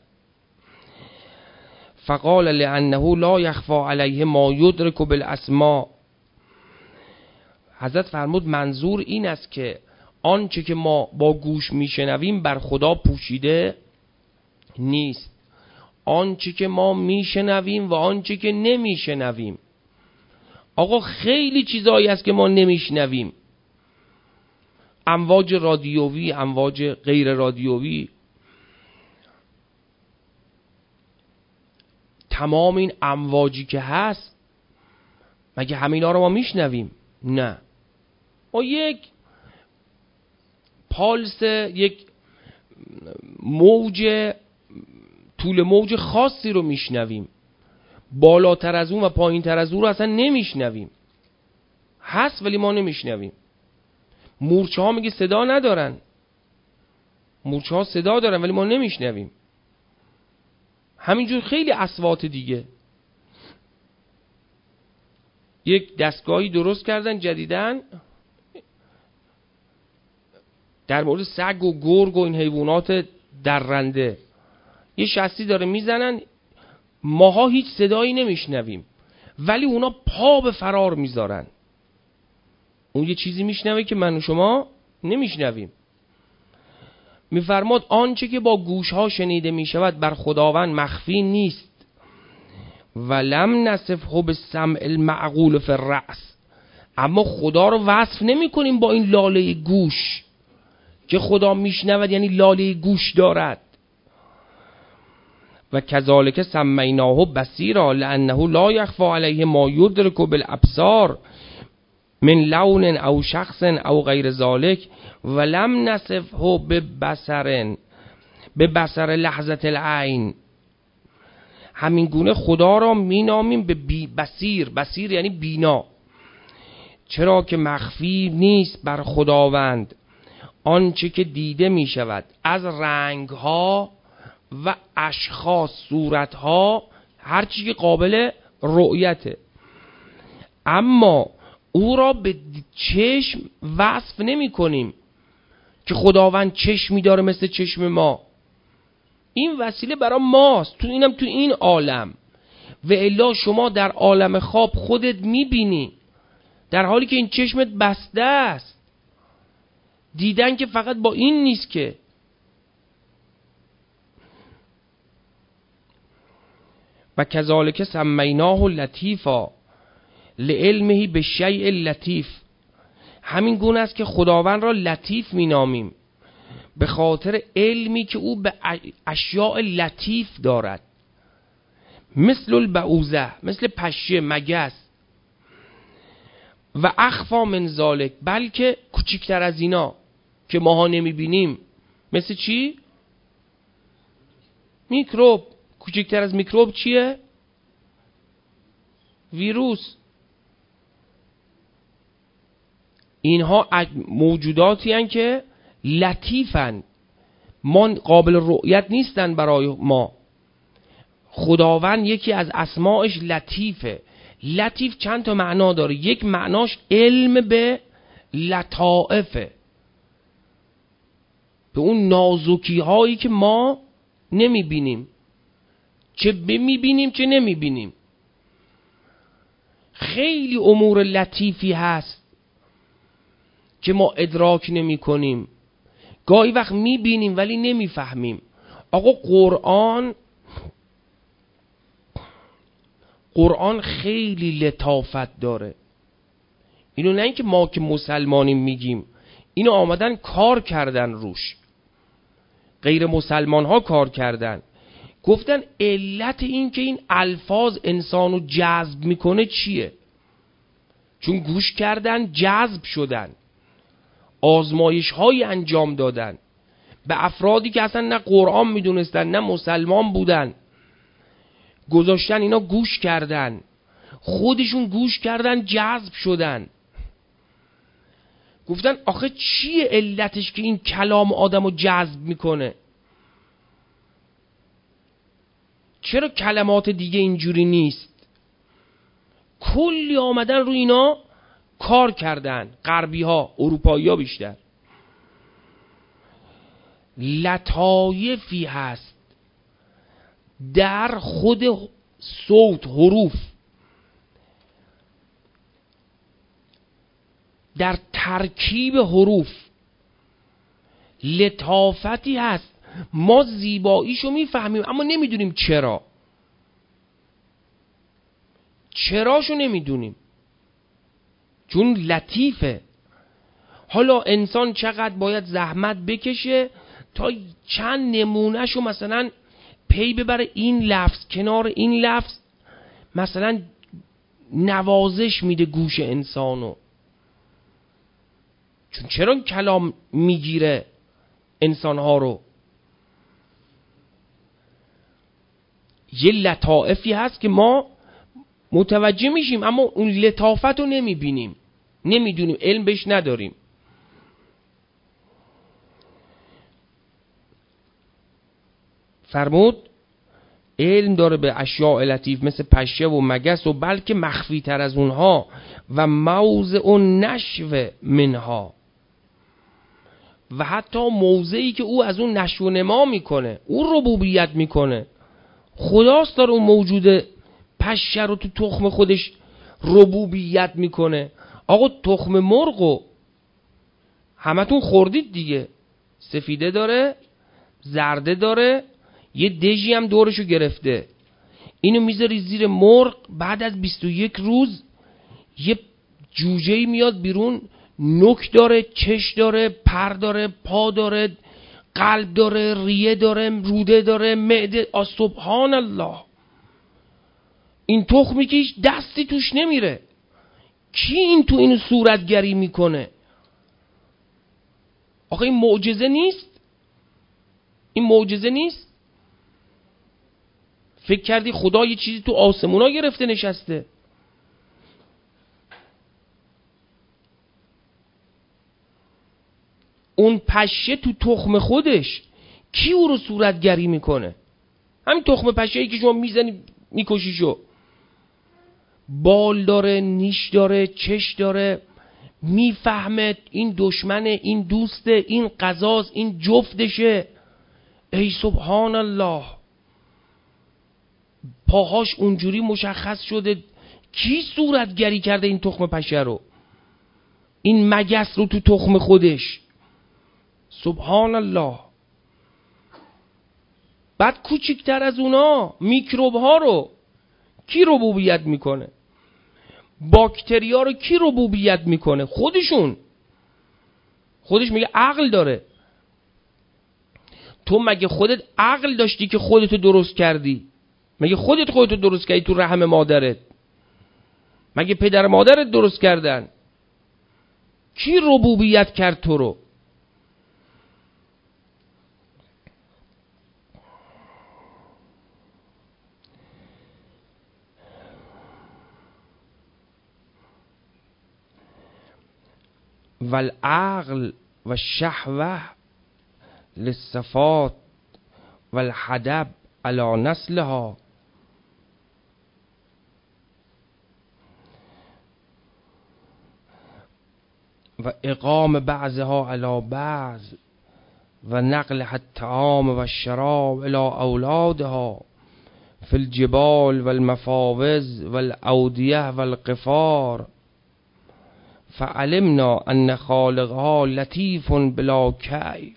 فقال لانه لا یخفى علیه ما یدرک بالاسماء. حضرت فرمود منظور این است که آنچه که ما با گوش میشنویم بر خدا پوشیده نیست. آنچه که ما میشنویم و آنچه که نمیشنویم. آقا خیلی چیزایی هست که ما نمیشنویم، امواج رادیویی، امواج غیر رادیویی، تمام این امواجی که هست مگه همینا رو ما میشنویم؟ نه. ما یک پالس، یک موج، طول موج خاصی رو میشنویم. بالاتر از اون و پایین تر از اون رو اصلا نمیشنویم. هست ولی ما نمیشنویم. مورچه ها میگه صدا ندارن. مورچه ها صدا دارن ولی ما نمیشنویم. همینجور خیلی اصوات دیگه. یک دستگاهی درست کردن جدیدن در مورد سگ و گرگ و این حیوانات درنده. یه شاسی داره میزنن، ماها هیچ صدایی نمیشنویم ولی اونا پا به فرار میذارن. اون یه چیزی میشنوه که من و شما نمیشنویم. میفرماد آنچه که با گوش ها شنیده میشود بر خداوند مخفی نیست ولم نصفه بالسمع المعقول فی الرأس، اما خدا رو وصف نمی کنیم با این لاله گوش که خدا میشنود، یعنی لاله گوش دارد. و کذالک سمیناه بصیرا لانه لا یخفی علیه ما یدرک بالابصار من لون او شخص او غیر ذلک ولم نصفه ببصر ببصر لحظه العین. همین گونه خدا را مینامیم به بصیر. بصیر یعنی بینا، چرا که مخفی نیست بر خداوند آنچه که دیده می شود از رنگ ها و اشخاص، صورت ها، هر چی که قابل رؤیته، اما او را به چشم وصف نمی کنیم که خداوند چشمی داره مثل چشم ما. این وسیله برای ماست، تو اینم تو این عالم. و الا شما در عالم خواب خودت میبینی در حالی که این چشمت بسته است. دیدن که فقط با این نیست که. و کذالک سمیناه لطیفا لعلمه بالشیء اللطیف. همین گونه است که خداوند را لطیف مینامیم به خاطر علمی که او به اشیاء لطیف دارد، مثل البعوضه، مثل پشه، مگس. و اخفا من ذالک، بلکه کوچکتر از اینا که ماها نمیبینیم. مثل چی؟ میکروب. کوچکتر از میکروب چیه؟ ویروس. اینها موجوداتی هستند که لطیفن، ما قابل رؤیت نیستن برای ما. خداوند یکی از اسمائش لطیفه. لطیف چند تا معنا داره. یک معناش علم به لطائفه، به اون نازکی هایی که ما نمیبینیم، چه میبینیم چه نمیبینیم. خیلی امور لطیفی هست که ما ادراک نمی کنیم، گاهی وقت میبینیم ولی نمیفهمیم. آقا قرآن قرآن خیلی لطافت داره. اینو نه اینکه ما که مسلمانیم میگیم، اینو آمدن کار کردن روش، غیر مسلمان ها کار کردن، گفتن علت این که این الفاظ انسانو جذب میکنه چیه؟ چون گوش کردن، جذب شدن، آزمایش های انجام دادن به افرادی که اصلا نه قرآن میدونستن نه مسلمان بودن، گذاشتن اینا گوش کردن، خودشون گوش کردن، جذب شدن. گفتن آخه چیه علتش که این کلام آدمو جذب میکنه؟ چرا کلمات دیگه اینجوری نیست؟ کلی آمدن رو اینا کار کردن، غربی ها، اروپایی ها بیشتر. لطایفی هست در خود صوت، حروف، در ترکیب حروف لطافتی هست. ما زیباییشو میفهمیم اما نمیدونیم چرا. چراشو نمیدونیم چون لطیفه. حالا انسان چقدر باید زحمت بکشه تا چند نمونهشو مثلا پی ببره، این لفظ کنار این لفظ مثلا نوازش میده گوش انسانو. چون چرا کلام میگیره انسانها رو؟ یه لطائفی هست که ما متوجه میشیم اما اون لطافت رو نمیبینیم، نمیدونیم، علم بهش نداریم. فرمود علم داره به اشیاء لطیف مثل پشه و مگس و بلکه مخفی تر از اونها و موضع و نشو منها، و حتی موضعی که او از اون نشو و نما میکنه، اون ربوبیت میکنه. خداست داره اون موجود پشه رو تو تخم خودش ربوبیت میکنه. آقا تخم مرغو همتون خوردید دیگه، سفیده داره، زرده داره، یه دژی هم دورشو گرفته. اینو میذاری زیر مرغ، بعد از بیست و یک روز یه جوجه‌ای میاد بیرون، نوک داره، چش داره، پر داره، پا داره، قلب داره، ریه داره، روده داره، معده. سبحان الله. این تخمی که هیچ دستی توش نمیره. کی این تو اینو صورتگری میکنه؟ آخه این معجزه نیست؟ این معجزه نیست؟ فکر کردی خدا یه چیزی تو آسمونا گرفته نشسته؟ اون پشه تو تخم خودش کی او رو صورتگری میکنه؟ همین تخم پشه ای که شما میزنی میکشیشو. بال داره، نیش داره، چش داره، میفهمه این دشمنه، این دوسته، این قضاست، این جفتشه. ای سبحان الله. پاهاش اونجوری مشخص شده. کی صورتگری کرده این تخم پشه رو؟ این مگس رو تو تخم خودش. سبحان الله. بعد کوچکتر از اونا میکروب ها رو کی ربوبیت میکنه؟ باکتریا رو کی ربوبیت میکنه؟ خودشون. خودش میگه عقل داره. تو مگه خودت عقل داشتی که خودتو درست کردی؟ مگه خودت خودتو درست کردی تو رحم مادرت؟ مگه پدر مادرت درست کردن؟ کی ربوبیت کرد تو رو؟ والعقل و شهوه للصفات والحدب على نسلها. و اقام بعضها على بعض و نقل الطعام و الشراب الى اولادها في الجبال والمفاوز والاودیه والقفار. فعلمنا ان خالقها لطیف بلا کیف.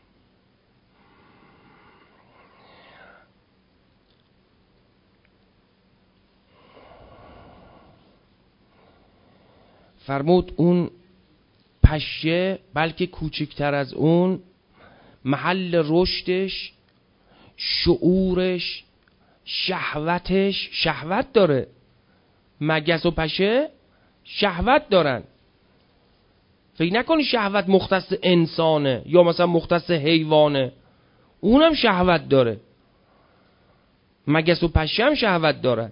فرمود اون پشه بلکه کوچکتر از اون محل رشدش، شعورش، شهوتش، شهوت داره. مگس و پشه شهوت دارن. فکر نکنی شهوت مختص انسانه یا مثلا مختص حیوانه. اونم شهوت داره. مگس و پشه هم شهوت دارن.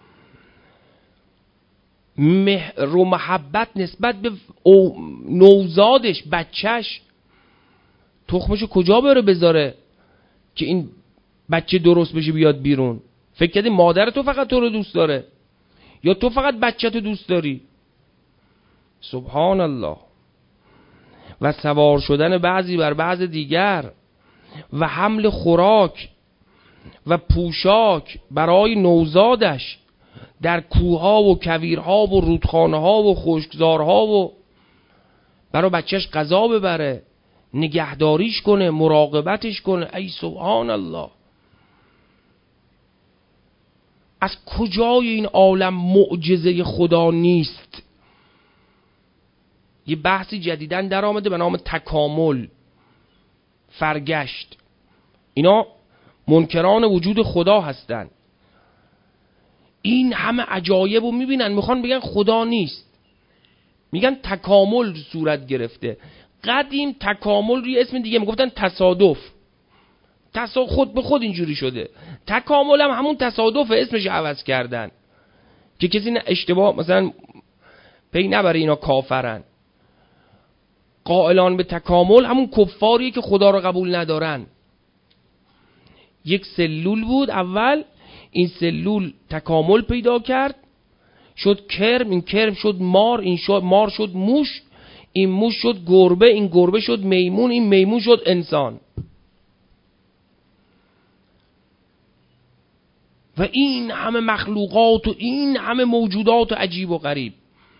مهر و محبت نسبت به نوزادش، بچهش. تخمشو کجا بره بذاره که این بچه درست بشه بیاد بیرون؟ فکر کردی مادر تو فقط تو رو دوست داره یا تو فقط بچه تو دوست داری؟ سبحان الله. و سوار شدن بعضی بر بعض دیگر و حمل خوراک و پوشاک برای نوزادش در کوها و کویرها و رودخانه‌ها و خشکزارها و برای بچهش غذا ببره، نگهداریش کنه، مراقبتش کنه. ای سبحان الله. از کجای این عالم معجزه خدا نیست؟ یه بحثی جدیدن در آمده به نام تکامل، فرگشت. اینا منکران وجود خدا هستن. این همه عجایب رو میبینن، میخوان بگن خدا نیست. میگن تکامل صورت گرفته. قدیم تکامل روی اسم دیگه میگفتن تصادف. تصا خود به خود اینجوری شده. تکامل هم همون تصادف، اسمش عوض کردن که کسی نه اشتباه مثلا پی نبره اینا کافرن. قائلان به تکامل همون کفاریه که خدا رو قبول ندارن. یک سلول بود اول، این سلول تکامل پیدا کرد، شد کرم، این کرم شد مار، این شد مار شد موش، این موش شد گربه، این گربه شد میمون، این میمون شد انسان. و این همه مخلوقات و این همه موجودات عجیب و غریب.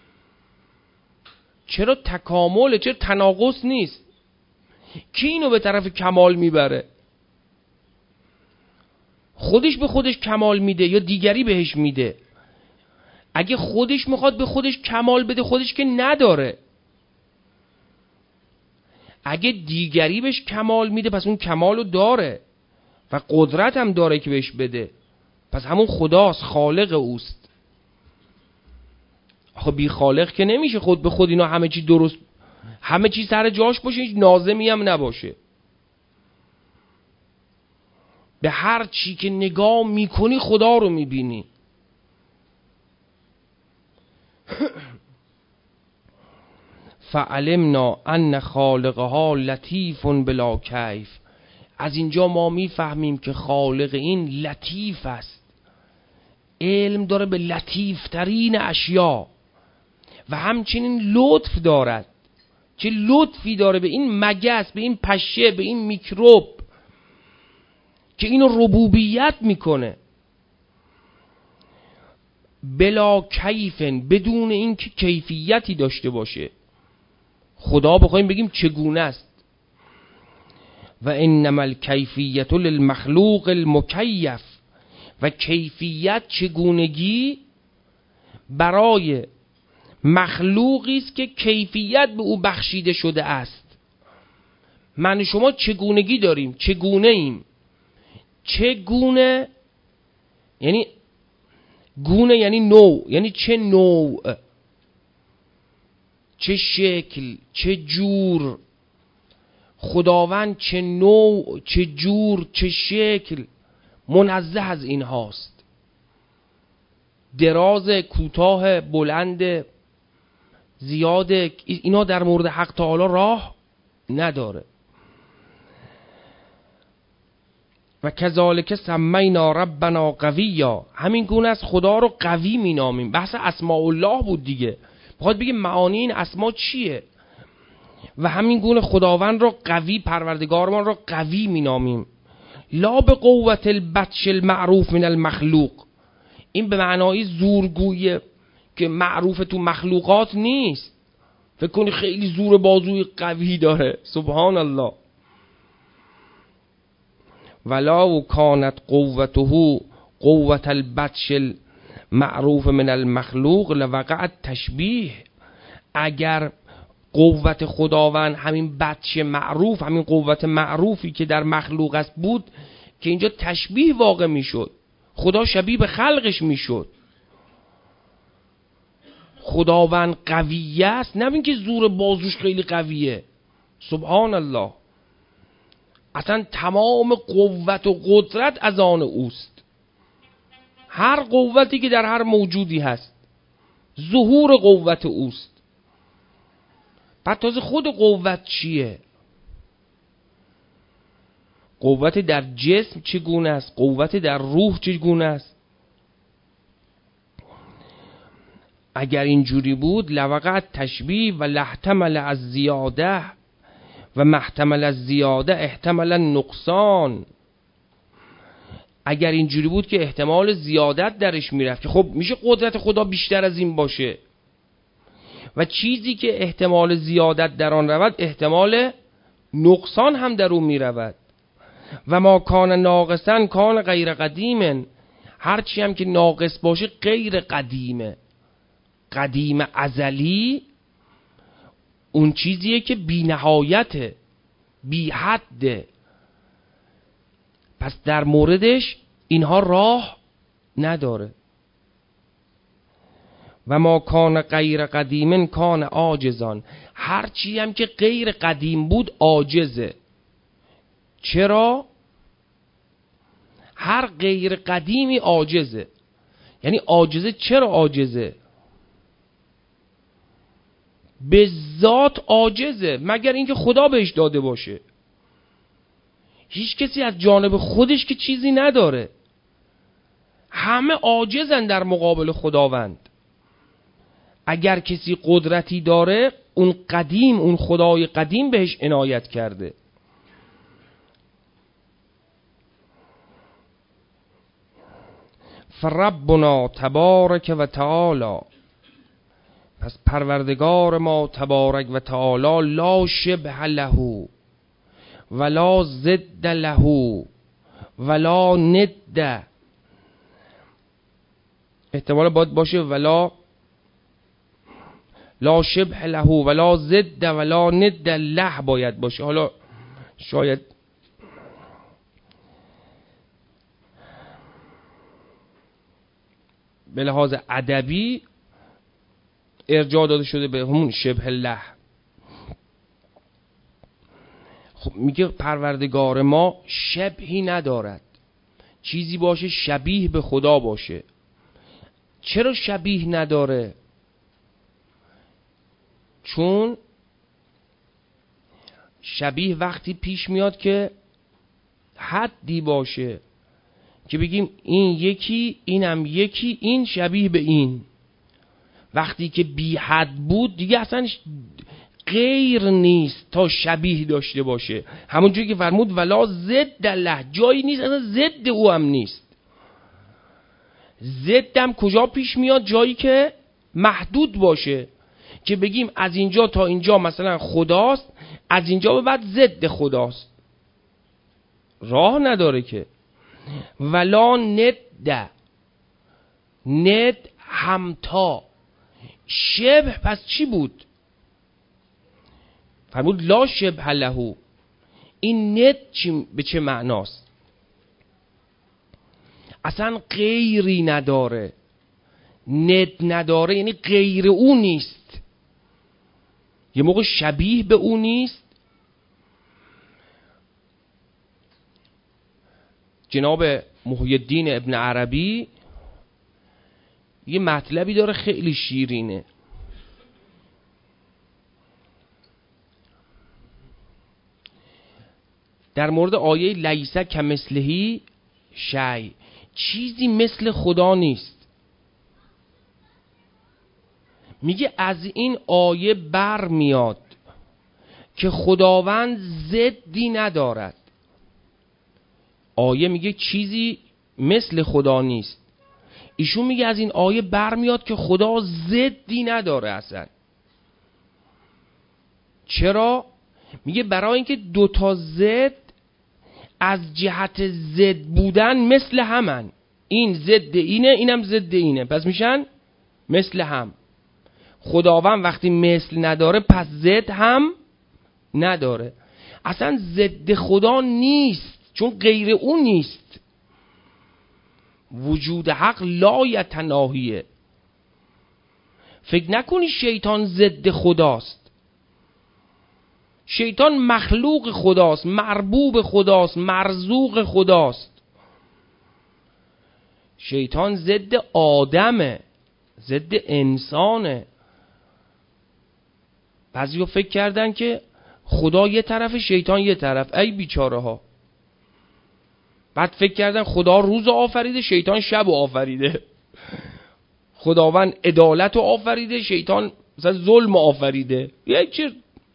چرا تکامله؟ چرا تناقض نیست؟ کی اینو به طرف کمال میبره؟ خودش به خودش کمال میده یا دیگری بهش میده؟ اگه خودش میخواد به خودش کمال بده، خودش که نداره. اگه دیگری بهش کمال میده، پس اون کمالو داره و قدرت هم داره که بهش بده، پس همون خداست، خالق اوست. آخه بی خالق که نمیشه خود به خود اینا همه چی درست، همه چی سر جاش باشه، هیچ ناظمی هم نباشه. به هر چی که نگاه میکنی خدا رو میبینی. فعلمنا ان خالقها لطیف بلا کیف. از اینجا ما میفهمیم که خالق این لطیف است، علم داره به لطیف ترین اشیا و همچنین لطف دارد. چه لطفی داره به این مگس، به این پشه، به این میکروب که اینو ربوبیت میکنه. بلا کیفن، بدون این که کیفیتی داشته باشه. خدا بخوایم بگیم چگونه است. و انما الکیفیت للمخلوق المکیف، و کیفیت، چگونگی، برای مخلوقی است که کیفیت به او بخشیده شده است. من شما چگونگی داریم، چگونه ایم. چگونه یعنی گونه یعنی نوع، یعنی چه نوع، چه شکل، چه جور. خداوند چه نوع، چه جور، چه شکل، منزه از این هاست. دراز، کوتاه، بلند، زیاد، اینا در مورد حق تعالی راه نداره. و کذالک سمینا ربنا قویا، همین گونه از خدا رو قوی مینامیم. بحث اسماء الله بود دیگه، بخواد بگیم معانی این اسما چیه. و همین گونه خداوند رو قوی، پروردگارمان رو قوی مینامیم. لا به قوت البطش المعروف من المخلوق، این به معنای زورگویی که معروف تو مخلوقات نیست. فکر کنی خیلی زور بازوی قوی داره، سبحان الله. ولا کانت قوته قوت البطش المعروف من المخلوق لوقعت تشبیه. اگر قوت خداوند همین بطش معروف، همین قوت معروفی که در مخلوق است بود، که اینجا تشبیه واقع میشد، خدا شبیه به خلقش میشد. خداوند قویه است، نه اینکه زور بازوش خیلی قویه، سبحان الله. اصلا تمام قوت و قدرت از آن اوست. هر قوتی که در هر موجودی هست ظهور قوت اوست. بعد تازه خود قوت چیه؟ قوت در جسم چگونه است؟ قوت در روح چگونه است؟ اگر اینجوری بود لوقعت تشبیه و لاحتمل از زیاده و محتمل از زیاده احتمال نقصان. اگر اینجوری بود که احتمال زیادت درش میرفت، که خب میشه قدرت خدا بیشتر از این باشه، و چیزی که احتمال زیادت در آن رود احتمال نقصان هم در اون میرود. و ما کان ناقصن کان غیر قدیمن، هرچی هم که ناقص باشه غیر قدیمه. قدیم ازلی اون چیزیه که بی نهایته، بی حده، پس در موردش اینها راه نداره. و ما کان غیر قدیمن کان عاجزان، هرچی هم که غیر قدیم بود عاجزه. چرا؟ هر غیر قدیمی عاجزه. یعنی عاجزه. چرا عاجزه؟ به ذات عاجزه، مگر اینکه خدا بهش داده باشه. هیچ کسی از جانب خودش که چیزی نداره، همه عاجزن در مقابل خداوند. اگر کسی قدرتی داره، اون قدیم، اون خدای قدیم بهش عنایت کرده. فربنا تبارک و تعالی، پس پروردگار ما تبارک و تعالی لا شبه له ولا ضد له ولا ند، احتمال باید باشه ولا لا شبه له ولا ضد ولا ند له باید باشه. حالا شاید به لحاظ ادبی ارجاع داده شده به همون شبه له. خب میگه پروردگار ما شبهی ندارد، چیزی باشه شبیه به خدا باشه. چرا شبیه نداره؟ چون شبیه وقتی پیش میاد که حدی باشه که بگیم این یکی اینم یکی، این شبیه به این. وقتی که بی حد بود دیگه اصلا غیر نیست تا شبیه داشته باشه. همونجوری که فرمود ولا ضد له، جایی نیست اصلا ضد او هم نیست. ضد هم کجا پیش میاد؟ جایی که محدود باشه، که بگیم از اینجا تا اینجا مثلا خداست، از اینجا به بعد ضد خداست، راه نداره که. ولا ند، ند همتا. شبه پس چی بود؟ فرمود لا شبه له. این ند چی به چه معناست؟ اصلا غیری نداره. ند نداره یعنی غیر او نیست. یه موقع شبیه به او نیست. جناب محی الدین ابن عربی یه مطلبی داره خیلی شیرینه. در مورد آیه لیس کمثله شیء، چیزی مثل خدا نیست. میگه از این آیه بر میاد که خداوند ضدی ندارد. آیه میگه چیزی مثل خدا نیست، ایشون میگه از این آیه بر میاد که خدا ضدی نداره اصلا. چرا؟ میگه برای اینکه دوتا ضد از جهت ضد بودن مثل همن. این ضد اینه، اینم ضد اینه، پس میشن مثل هم. خداوند وقتی مثل نداره پس ضد هم نداره. اصلا ضد خدا نیست، چون غیر اون نیست. وجود حق لا یتناهیه. فکر نکنی شیطان ضد خداست. شیطان مخلوق خداست، مربوب خداست، مرزوق خداست. شیطان ضد آدمه، ضد انسانه. بعضی‌ها فکر کردن که خدا یه طرف شیطان یه طرف. ای بیچاره ها. بعد فکر کردن خدا روز آفریده، شیطان شب آفریده. خداوند عدالت آفریده، شیطان مثلا ظلم آفریده. یک چیز.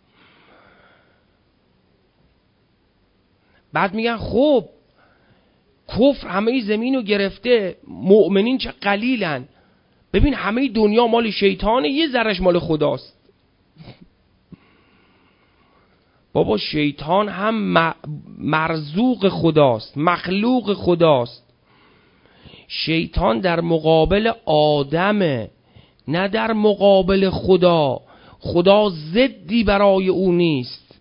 بعد میگن خب کفر همه زمین رو گرفته، مؤمنین چه قلیلن، ببین همه دنیا مال شیطانه، یه ذرش مال خداست. بابا شیطان هم مرزوق خداست، مخلوق خداست. شیطان در مقابل آدمه، نه در مقابل خدا. خدا ضدی برای او نیست.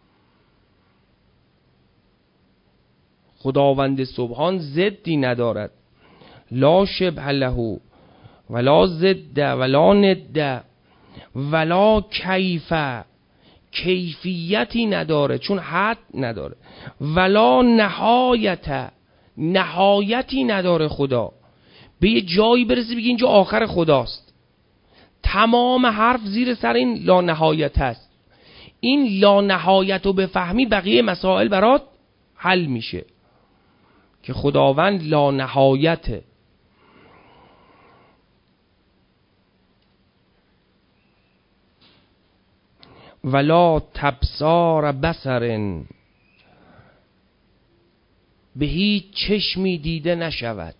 خداوند سبحان ضدی ندارد. لا شبه له ولا ضد ولا ند ولا کیف، کیفیتی نداره چون حد نداره. ولا نهایت، نهایتی نداره. خدا به یه جایی برسی بگی اینجا آخر خداست. تمام حرف زیر سر این لا نهایت هست. این لا نهایت رو بفهمی بقیه مسائل برات حل میشه که خداوند لا نهایته. ولا تبصار بصر، به هیچ چشمی دیده نشود.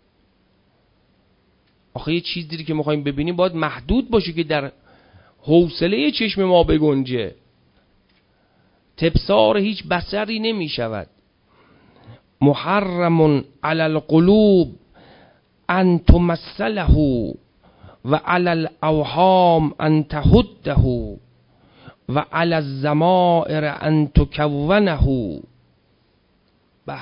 آخه یه چیزی که میخوایم ببینیم باید محدود باشه که در حوصله چشم ما بگنجه. تبصار هیچ بصری نمیشود. محرم علی القلوب ان تمثله و علی الاوهام ان تهده و علی الضمائر ان تکونه. به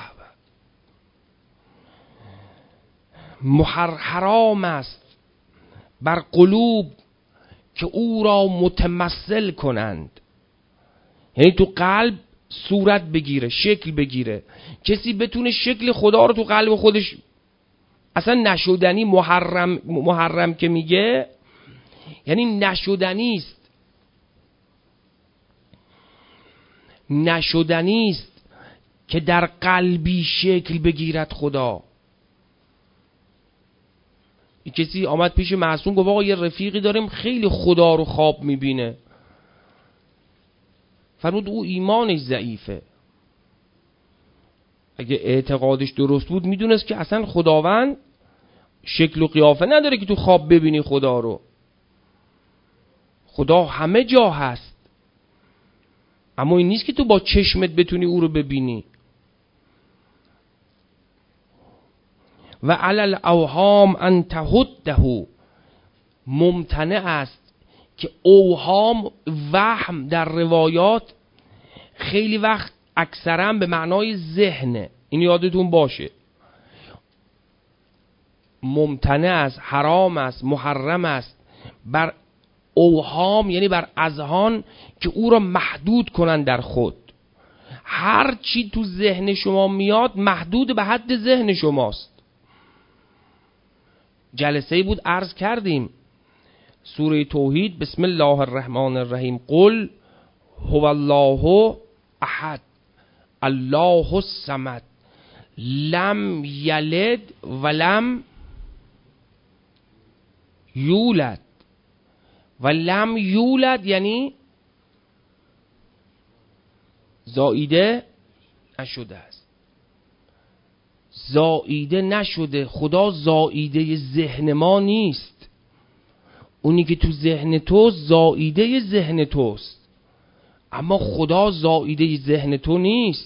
محر حرام است بر قلوب که او را متمثل کنند، یعنی تو قلب صورت بگیره، شکل بگیره. کسی بتونه شکل خدا رو تو قلب خودش اصلا نشدنی، محرم محرم که میگه یعنی نشدنی است، نشدنی است که در قلبی شکل بگیرد خدا. کسی آمد پیش معصوم گفت آقا یه رفیقی داریم خیلی خدا رو خواب میبینه. فرمود او ایمانش ضعیفه. اگه اعتقادش درست بود میدونست که اصلا خداوند شکل و قیافه نداره که تو خواب ببینی خدا رو. خدا همه جا هست، اما این نیست که تو با چشمت بتونی او رو ببینی. و علی الاوهام ان تهده، ممتنع است که اوهام، وهم در روایات خیلی وقت اکثرا به معنای ذهنه، این یادتون باشه. ممتنع است، حرام است، محرم است بر اوهام، یعنی بر اذهان که او را محدود کنن در خود. هر چی تو ذهن شما میاد محدود به حد ذهن شماست. جلسه بود عرض کردیم سوره توحید، بسم الله الرحمن الرحیم، قل هو الله احد الله الصمد لم یلد ولم یولد. و لم یولد یعنی زاییده نشده است، زاییده نشده. خدا زاییده ذهن ما نیست، اونی که تو ذهن تو زاییده ذهن توست، اما خدا زاییده ذهن تو نیست.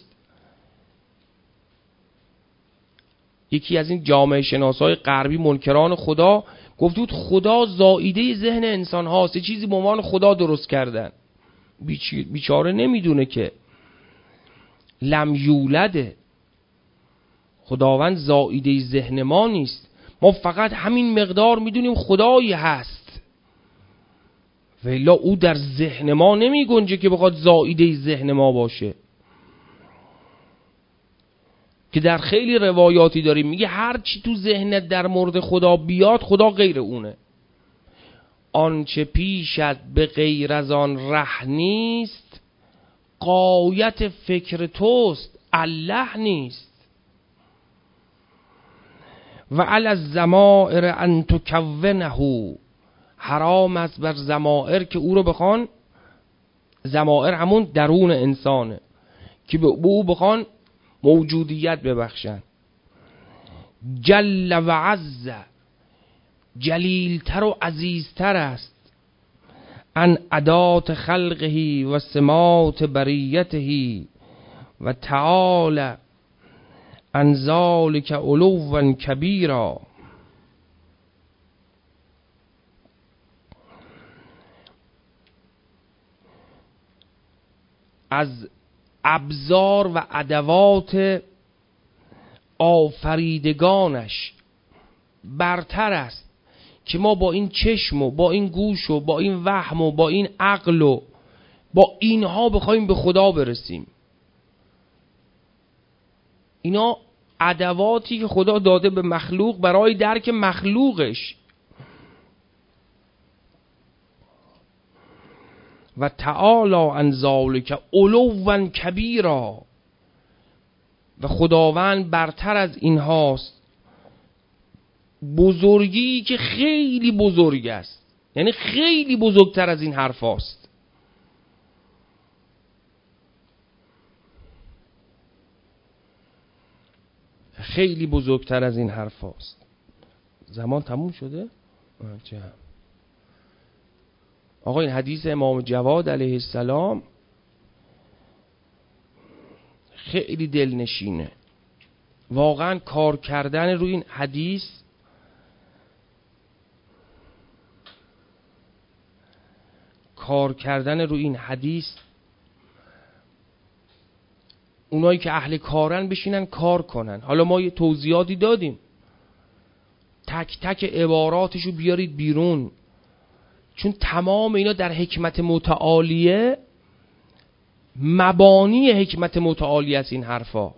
یکی از این جامعه شناسای غربی منکران خدا گفت بود خدا زاییده ذهن انسان هاست، یه چیزی به عنوان خدا درست کردن. بیچاره نمیدونه که لم یولده، خداوند زاییده ذهن ما نیست. ما فقط همین مقدار میدونیم خدایی هست، ولی او در ذهن ما نمی گنجه که بخواد زاییده ذهن ما باشه. که در خیلی روایاتی داریم میگه هر چی تو ذهنت در مورد خدا بیاد خدا غیر اونه. آنچه پیشت به غیر از آن ره نیست، غایت فکر توست، الله نیست. و علی الضمائر ان تکونه، حرام است بر ضمائر که او رو بخوان، ضمائر همون درون انسانه، که به او بخوان موجودیت ببخشن. جل و عز، جلیلتر و عزیزتر است، ان ادات خلقه و سمات بریته و تعالی ان ذلک علوا کبیرا. از ابزار و ادوات آفریدگانش برتر است که ما با این چشم و با این گوش و با این وهم و با این عقل و با اینها بخوایم به خدا برسیم. اینا ادواتی که خدا داده به مخلوق برای درک مخلوقش. و تعالی عن ذلک علوا کبیرا، و خداوند برتر از این هاست، بزرگی که خیلی بزرگ است، یعنی خیلی بزرگتر از این حرف هاست. خیلی بزرگتر از این حرف هاست. زمان تموم شده؟ آنچه هم آقا این حدیث امام جواد علیه السلام خیلی دلنشینه. واقعا کار کردن روی این حدیث کار کردن روی این حدیث اونایی که اهل کارن بشینن کار کنن. حالا ما یه توضیحاتی دادیم، تک تک عباراتشو بیارید بیرون، چون تمام اینا در حکمت متعالیه، مبانی حکمت متعالیه است این حرفا.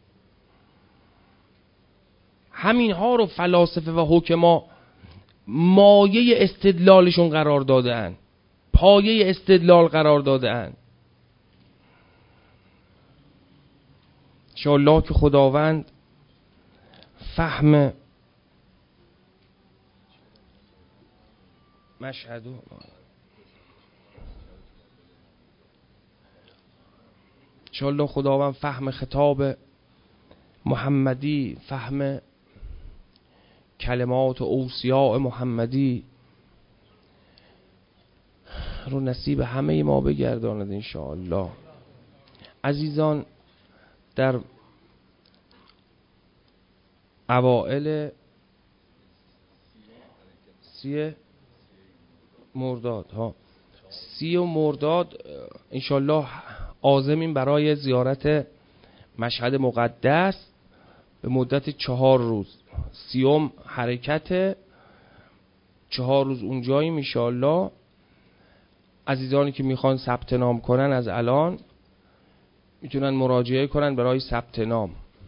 همین ها رو فلاسفه و حکما مایه استدلالشون قرار دادن، پایه استدلال قرار دادن. انشاءالله که خداوند فهم مشهد انشاءالله خداوند فهم خطاب محمدی، فهم کلمات و اوصیاء محمدی رو نصیب همه ما بگرداند انشاءالله. عزیزان، در اوائل سی مرداد ها سی و مرداد انشاءالله عازمیم برای زیارت مشهد مقدس به مدت چهار روز. سیوم حرکت، چهار روز اونجاییم انشاءالله. عزیزانی که میخوان ثبت نام کنن از الان میتونن مراجعه کنن برای ثبت نام،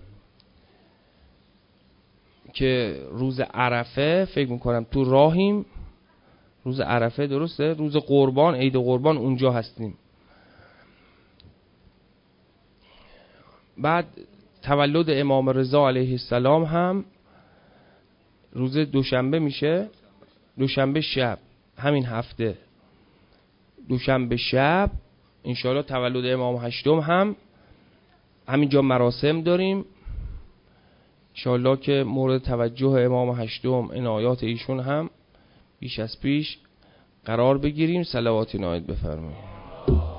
که روز عرفه فکر میکنم تو راهیم. روز عرفه درسته؟ روز قربان، عید قربان اونجا هستیم. بعد تولد امام رضا علیه السلام هم روز دوشنبه میشه، دوشنبه شب همین هفته، دوشنبه شب انشاءالله تولد امام هشتم هم همینجا مراسم داریم انشاءالله، که مورد توجه امام هشتم عنایات ایشون هم بیش از پیش قرار بگیریم. صلوات عنایت بفرمایید.